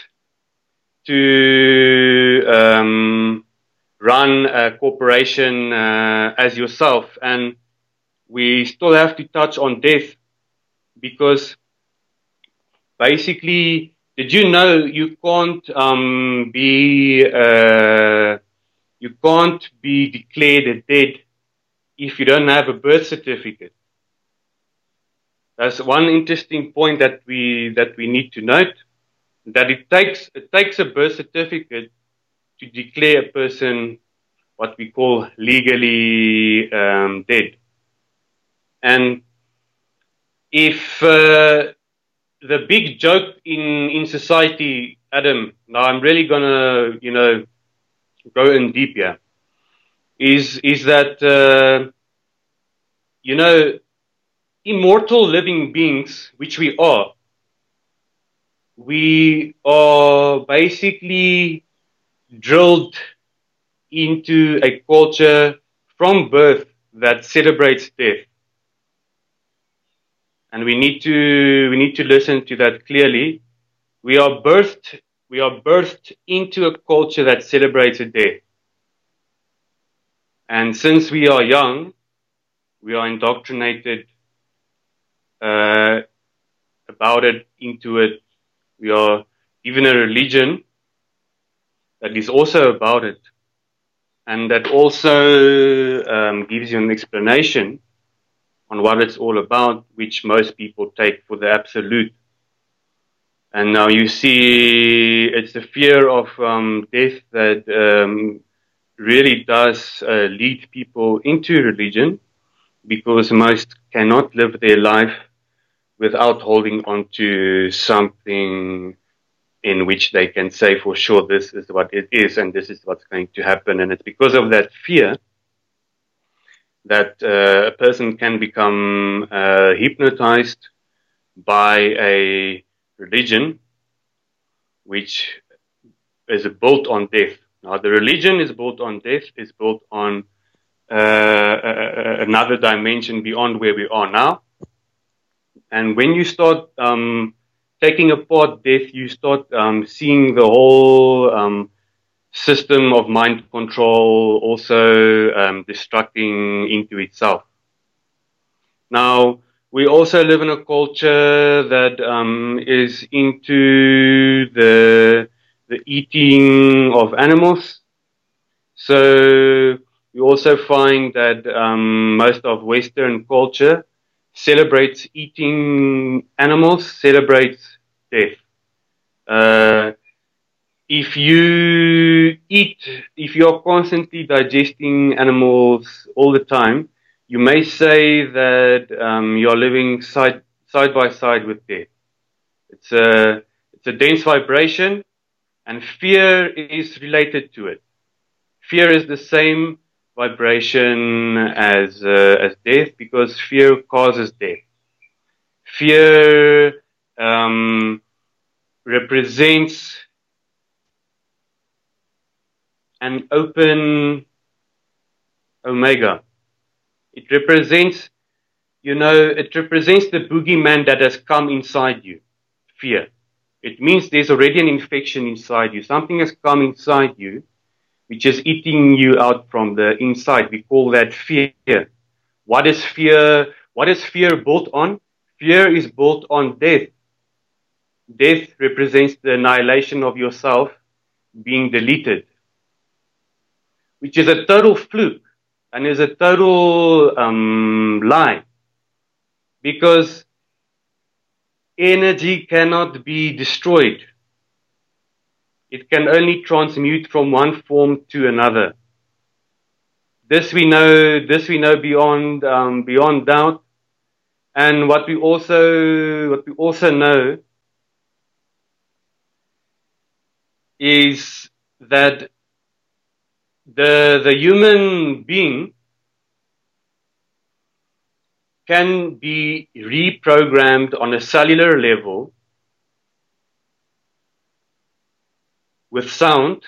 Speaker 2: to run a corporation as yourself, and we still have to touch on death, because basically, did you know you can't be declared dead if you don't have a birth certificate? That's one interesting point that we need to note, that it takes a birth certificate to declare a person what we call legally dead. And if the big joke in society, Adam, now I'm really gonna go in deep here, is that immortal living beings, which we are basically drilled into a culture from birth that celebrates death. And we need to listen to that clearly. We are birthed into a culture that celebrates a death. And since we are young, we are indoctrinated about it, into it. We are given a religion that is also about it, and that also gives you an explanation on what it's all about, which most people take for the absolute. And now you see it's the fear of death that really does lead people into religion, because most cannot live their life without holding on to something in which they can say for sure this is what it is and this is what's going to happen. And it's because of that fear that a person can become hypnotized by a religion which is built on death. Now, the religion is built on death, is built on another dimension beyond where we are now. And when you start taking apart death, you start seeing the whole system of mind control also destructing into itself. Now, we also live in a culture that is into the eating of animals. So we also find that most of Western culture celebrates eating animals, celebrates death. if you're constantly digesting animals all the time, you may say that you're living side by side with death. It's a dense vibration, and fear is related to it. Fear is the same vibration as death, because fear causes death. Fear represents an open omega. It represents, the boogeyman that has come inside you. Fear. It means there's already an infection inside you. Something has come inside you, which is eating you out from the inside. We call that fear. What is fear? What is fear built on? Fear is built on death. Death represents the annihilation of yourself, being deleted, which is a total fluke and is a total lie, because energy cannot be destroyed. It can only transmute from one form to another. This we know beyond doubt. And what we also know is that the human being can be reprogrammed on a cellular level with sound,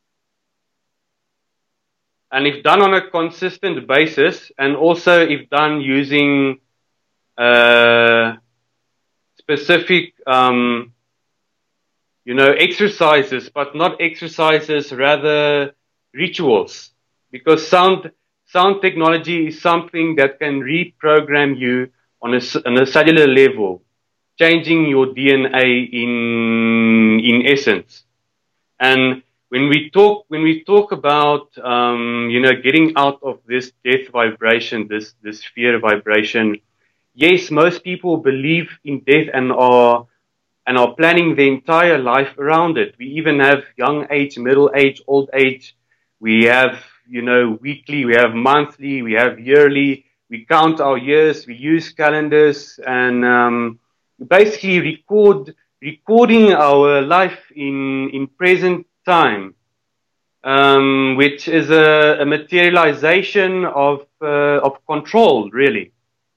Speaker 2: and if done on a consistent basis, and also if done using specific exercises, but not exercises, rather rituals, because sound technology is something that can reprogram you on a cellular level, changing your DNA in essence. And when we talk about getting out of this death vibration, this fear vibration, yes, most people believe in death and are planning their entire life around it. We even have young age, middle age, old age. We have, weekly, we have monthly, we have yearly. We count our years, we use calendars, and basically recording our life in present time, which is a materialization of control, really.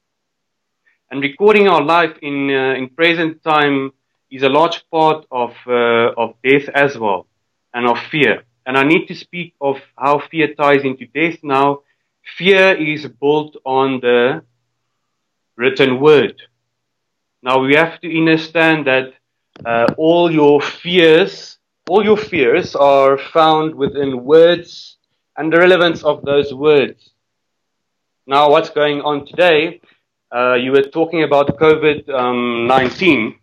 Speaker 2: And recording our life in present time is a large part of death as well, and of fear. And I need to speak of how fear ties into death now. Fear is built on the written word. Now we have to understand that all your fears are found within words and the relevance of those words. Now what's going on today? You were talking about COVID-19.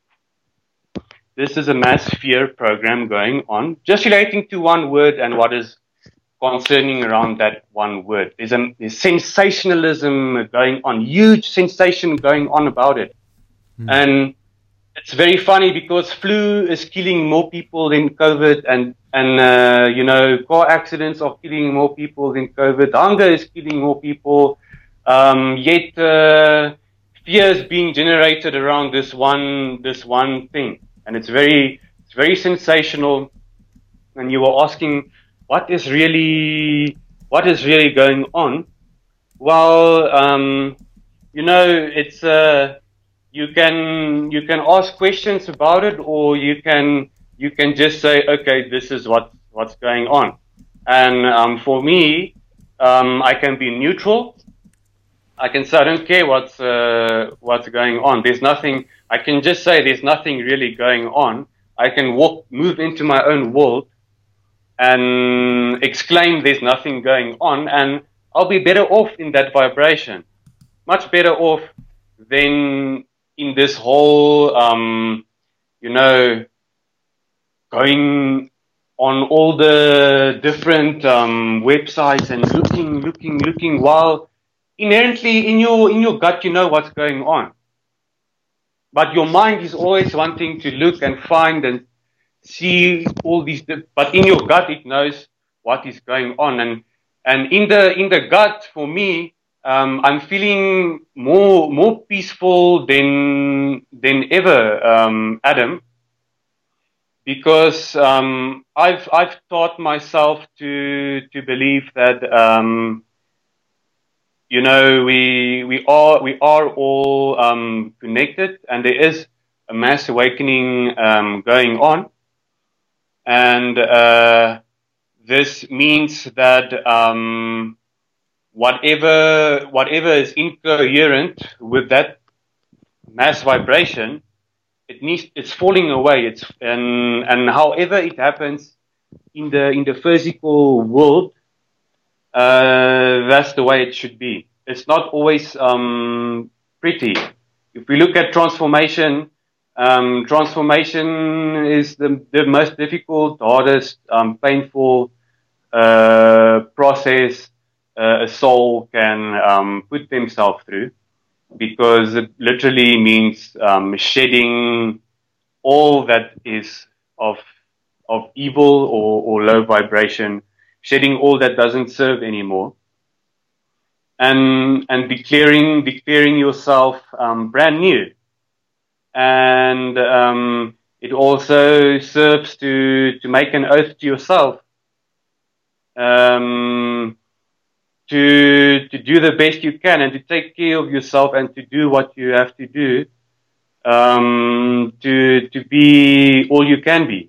Speaker 2: This is a mass fear program going on, just relating to one word and what is concerning around that one word. There's sensationalism going on, huge sensation going on about it. And it's very funny because flu is killing more people than COVID, and car accidents are killing more people than COVID. Hunger is killing more people. Yet fear is being generated around this one thing, and it's very sensational. And you were asking, what is really going on? Well, it's you can ask questions about it, or you can just say, okay, this is what's going on. And for me, I can be neutral. I can say I don't care what's going on. There's nothing. I can just say there's nothing really going on. I can move into my own world and exclaim there's nothing going on, and I'll be better off in that vibration, much better off than in this whole, going on all the different websites and looking, while inherently in your gut you know what's going on. But your mind is always wanting to look and find and see all these, but in your gut it knows what is going on, and in the gut for me, I'm feeling more peaceful than ever, Adam, because I've taught myself to believe that we are all connected, and there is a mass awakening going on, and this means that whatever is incoherent with that mass vibration, it's falling away. And however it happens in the physical world, that's the way it should be. It's not always pretty. If we look at transformation, transformation is the most difficult, hardest, painful process a soul can put themselves through, because it literally means shedding all that is of evil or low vibration, shedding all that doesn't serve anymore, and declaring yourself brand new. And it also serves to make an oath to yourself to do the best you can, and to take care of yourself, and to do what you have to do to be all you can be.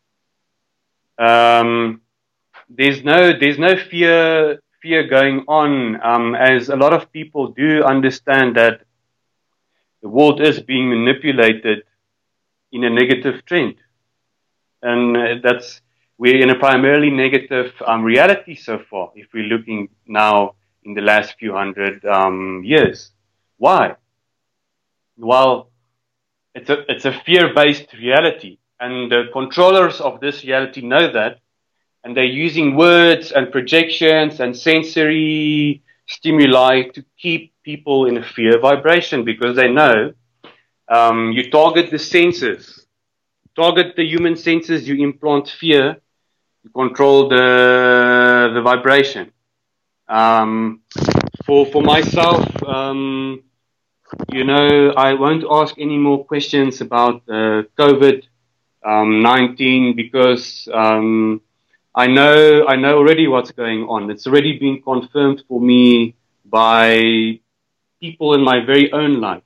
Speaker 2: There's no fear going on, as a lot of people do understand that the world is being manipulated in a negative trend, and we're in a primarily negative reality so far. If we're looking now in the last few hundred years, why? Well, it's a fear-based reality, and the controllers of this reality know that, and they're using words and projections and sensory stimuli to keep people in a fear vibration, because they know you target the senses, target the human senses, you implant fear, you control the vibration. For myself, I won't ask any more questions about COVID-19, because I know already what's going on. It's already been confirmed for me by people in my very own life,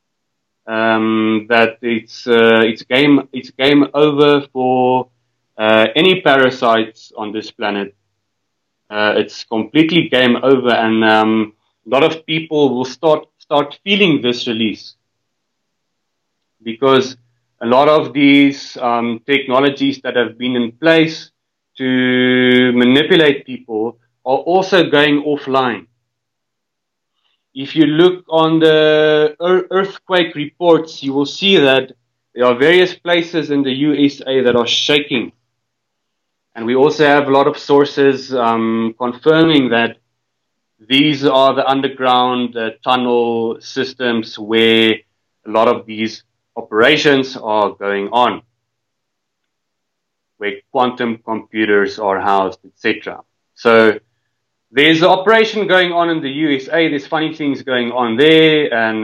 Speaker 2: that it's game over for any parasites on this planet. It's completely game over, and a lot of people will start feeling this release, because a lot of these technologies that have been in place to manipulate people are also going offline. If you look on the earthquake reports, you will see that there are various places in the USA that are shaking. And we also have a lot of sources confirming that these are the underground tunnel systems where a lot of these operations are going on, where quantum computers are housed, etc. So there's an operation going on in the USA. There's funny things going on there, and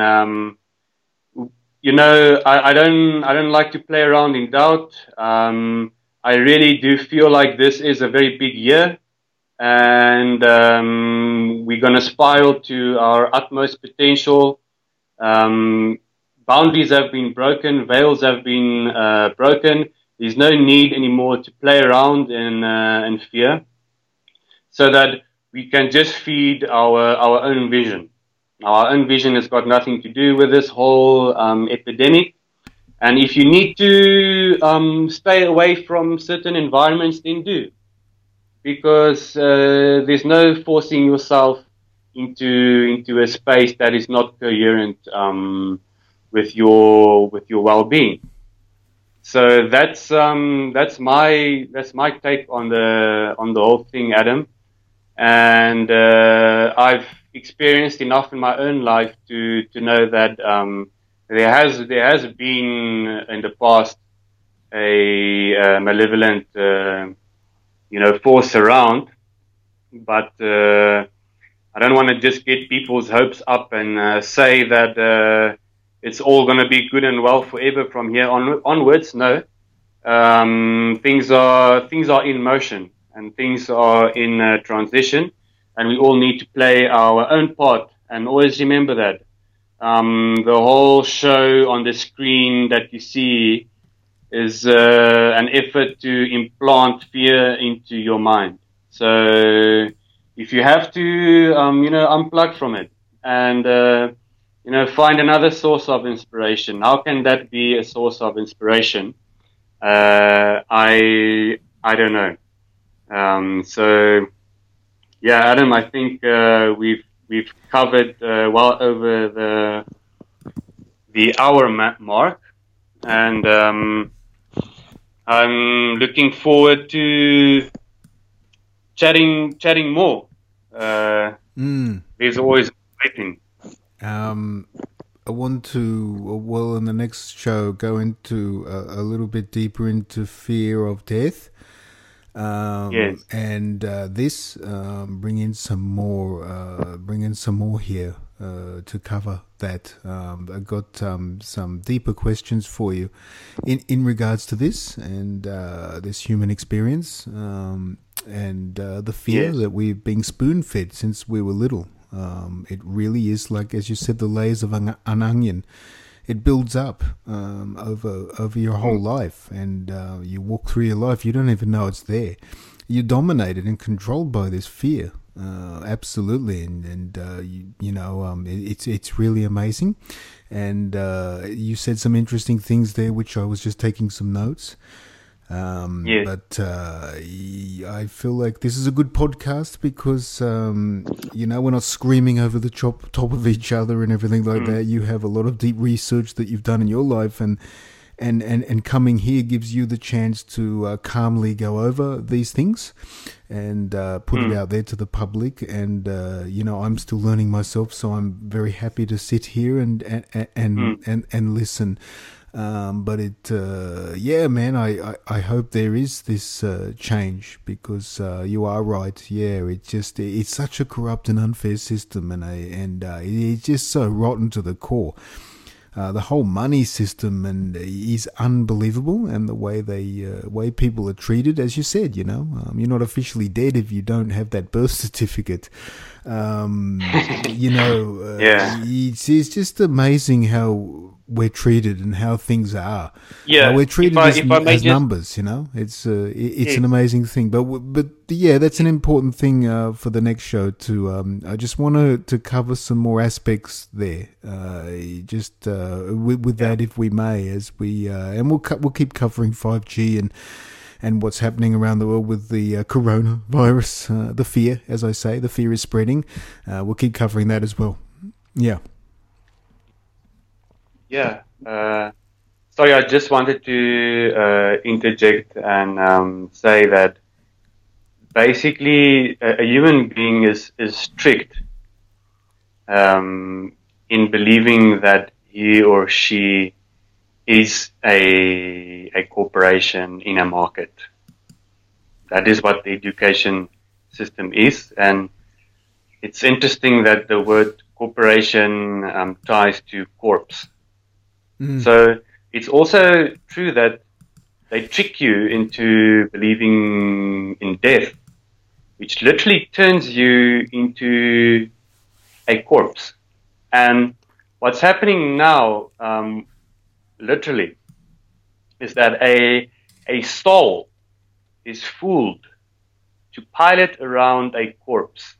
Speaker 2: I don't like to play around in doubt. I really do feel like this is a very big year, and we're going to spiral to our utmost potential. Boundaries have been broken, veils have been broken. There's no need anymore to play around in fear, so that we can just feed our own vision. Our own vision has got nothing to do with this whole epidemic. And if you need to stay away from certain environments, then do. Because there's no forcing yourself into a space that is not coherent with your well-being. So that's my take on the whole thing, Adam. And I've experienced enough in my own life to know that there has been in the past a malevolent, force around. But I don't want to just get people's hopes up and say that it's all going to be good and well forever from here onwards. No, things are in motion and things are in transition, and we all need to play our own part. And always remember that the whole show on the screen that you see is an effort to implant fear into your mind. So if you have to, unplug from it and, find another source of inspiration. How can that be a source of inspiration? I don't know. So yeah, Adam, I think, we've covered, well over the hour mark, and, I'm looking forward to chatting more. There's always waiting.
Speaker 1: I want to, in the next show, go into a little bit deeper into fear of death.
Speaker 2: Yes.
Speaker 1: And bring in some more here to cover that. I got some deeper questions for you in regards to this and this human experience and the fear that we've been spoon-fed since we were little. It really is like, as you said, the layers of an onion. It builds up over your whole life, and you walk through your life, you don't even know it's there. You're dominated and controlled by this fear, absolutely, and it's really amazing. And you said some interesting things there, which I was just taking some notes. But I feel like this is a good podcast because we're not screaming over the top of each other and everything like that. You have a lot of deep research that you've done in your life, and coming here gives you the chance to calmly go over these things and put it out there to the public. And I'm still learning myself, so I'm very happy to sit here and listen. But man, I hope there is this change, because you are right. Yeah, it's such a corrupt and unfair system, and it's just so rotten to the core. The whole money system is unbelievable, and the way people are treated. As you said, you're not officially dead if you don't have that birth certificate. It's just amazing how we're treated and how things are.
Speaker 2: Yeah,
Speaker 1: we're treated as numbers. It's an amazing thing. But that's an important thing for the next show too. I just want to cover some more aspects there. With that, if we may, as we and we'll keep covering 5G and what's happening around the world with the coronavirus. The fear, as I say, the fear is spreading. We'll keep covering that as well. Yeah.
Speaker 2: Yeah. Sorry, I just wanted to interject and say that basically a human being is tricked in believing that he or she is a corporation in a market. That is what the education system is, and it's interesting that the word corporation ties to corpse. So it's also true that they trick you into believing in death, which literally turns you into a corpse. And what's happening now, literally, is that a soul is fooled to pilot around a corpse.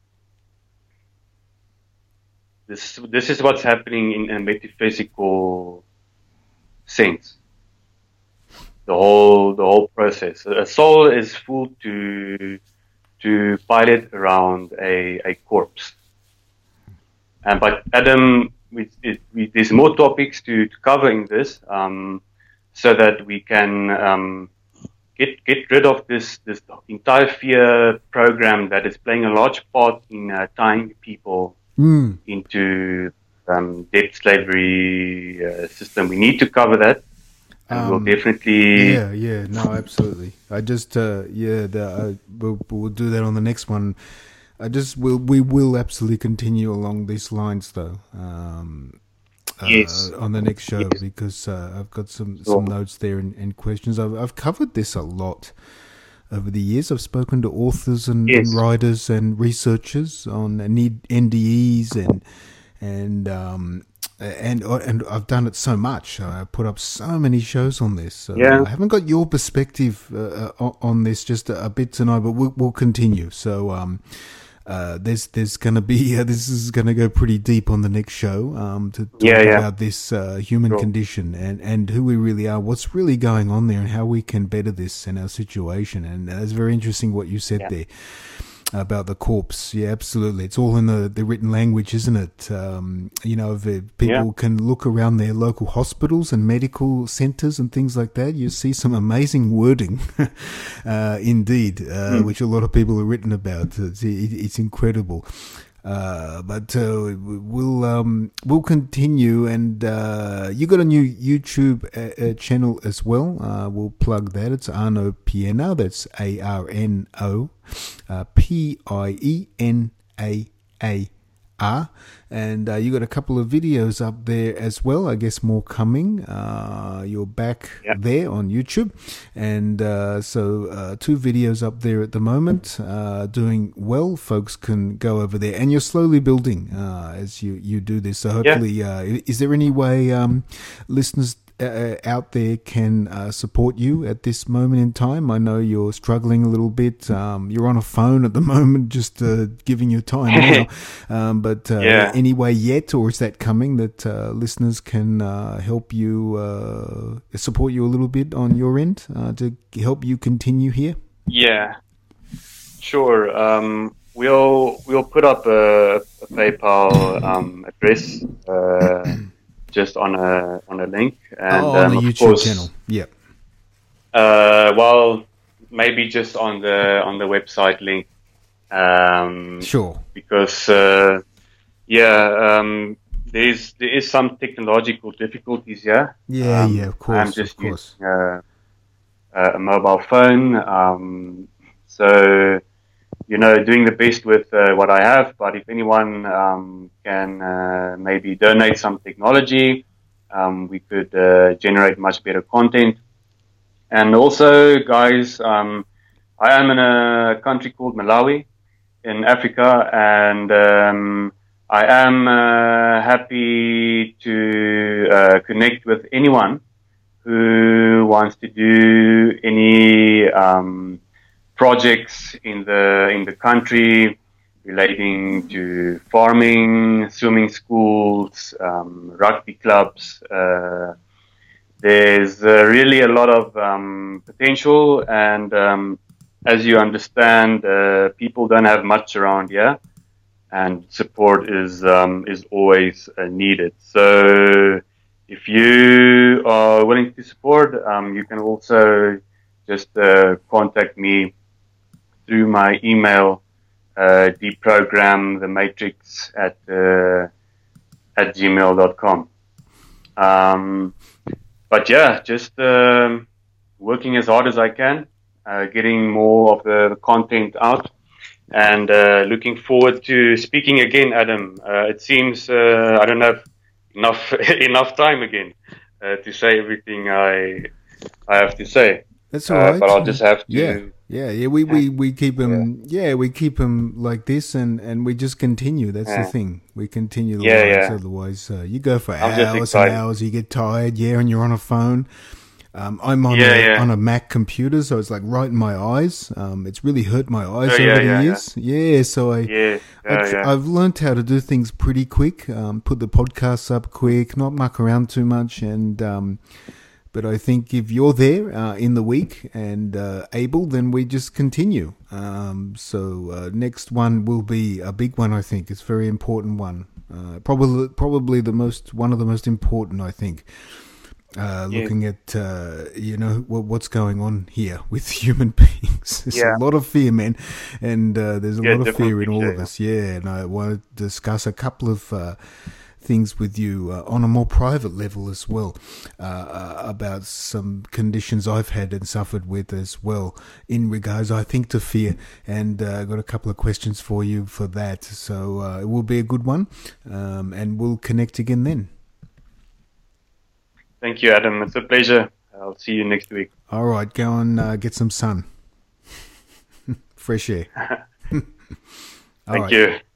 Speaker 2: This is what's happening in a metaphysical sense. The whole process. A soul is fooled to pilot around a corpse. But Adam, there's more topics to cover in this, so that we can get rid of this entire fear program that is playing a large part in tying people into debt slavery system. We need to cover that. and we'll definitely.
Speaker 1: Yeah, no, absolutely. I just, we'll do that on the next one. We will absolutely continue along these lines though.
Speaker 2: Yes.
Speaker 1: On the next show, because I've got some notes there and questions. I've covered this a lot over the years. I've spoken to authors and writers and researchers on NDEs and I've done it so much. I put up so many shows on this. So I haven't got your perspective on this just a bit tonight, but we'll continue. So there's going to be this is going to go pretty deep on the next show to talk about this human condition and who we really are, what's really going on there, and how we can better this in our situation. And it's very interesting what you said there about the corpse. Yeah, absolutely. It's all in the written language, isn't it? If people can look around their local hospitals and medical centres and things like that, you see some amazing wording, indeed, which a lot of people have written about. It's incredible. But we'll continue, and you got a new YouTube channel as well. We'll plug that. It's Arno Piena. That's ARNO PIENAAR, and you got a couple of videos up there as well. I guess more coming. You're back there on YouTube, and so 2 videos up there at the moment, doing well. Folks can go over there, and you're slowly building as you do this. So hopefully, is there any way listeners out there can support you at this moment in time? I know you're struggling a little bit. You're on a phone at the moment, just giving your time now. But any way yet, or is that coming, that listeners can help you, support you a little bit on your end to help you continue here? Yeah,
Speaker 2: sure. We'll put up a PayPal address. Just on a link, and
Speaker 1: on the YouTube channel. Yep.
Speaker 2: Well, maybe just on the website link.
Speaker 1: Sure.
Speaker 2: Because there is some technological difficulties here.
Speaker 1: Yeah, of course.
Speaker 2: I'm just using a mobile phone. So, doing the best with what I have, but if anyone can maybe donate some technology, we could generate much better content. And also, guys, I am in a country called Malawi in Africa, and I am happy to connect with anyone who wants to do any projects in the country relating to farming, swimming schools, rugby clubs. There's really a lot of potential, and as you understand, people don't have much around here, and support is always needed. So if you are willing to support, you can also just contact me through my email, deprogramthematrix@gmail.com. But just working as hard as I can, getting more of the content out, and looking forward to speaking again, Adam. It seems I don't have enough time again to say everything I have to say.
Speaker 1: That's all right.
Speaker 2: But I'll just have to.
Speaker 1: We keep them. We keep them like this, and we just continue. That's the thing. We continue the lines. Otherwise, you go for hours and hours. You get tired. And you're on a phone. I'm on a Mac computer, so it's like right in my eyes. It's really hurt my eyes over the years. So I've learned how to do things pretty quick. Put the podcasts up quick, not muck around too much, and. But I think if you're there in the week and able, then we just continue. So next one will be a big one, I think. It's a very important one. Probably one of the most important, I think. Looking at, what's going on here with human beings. There's a lot of fear, man. And there's a lot of fear in all of us. And I want to discuss a couple of things with you on a more private level as well, about some conditions I've had and suffered with as well in regards, I think, to fear. And I got a couple of questions for you for that. So it will be a good one, and we'll connect again then.
Speaker 2: Thank you, Adam. It's a pleasure. I'll see you next week.
Speaker 1: All right, go and get some sun. Fresh air.
Speaker 2: Thank you.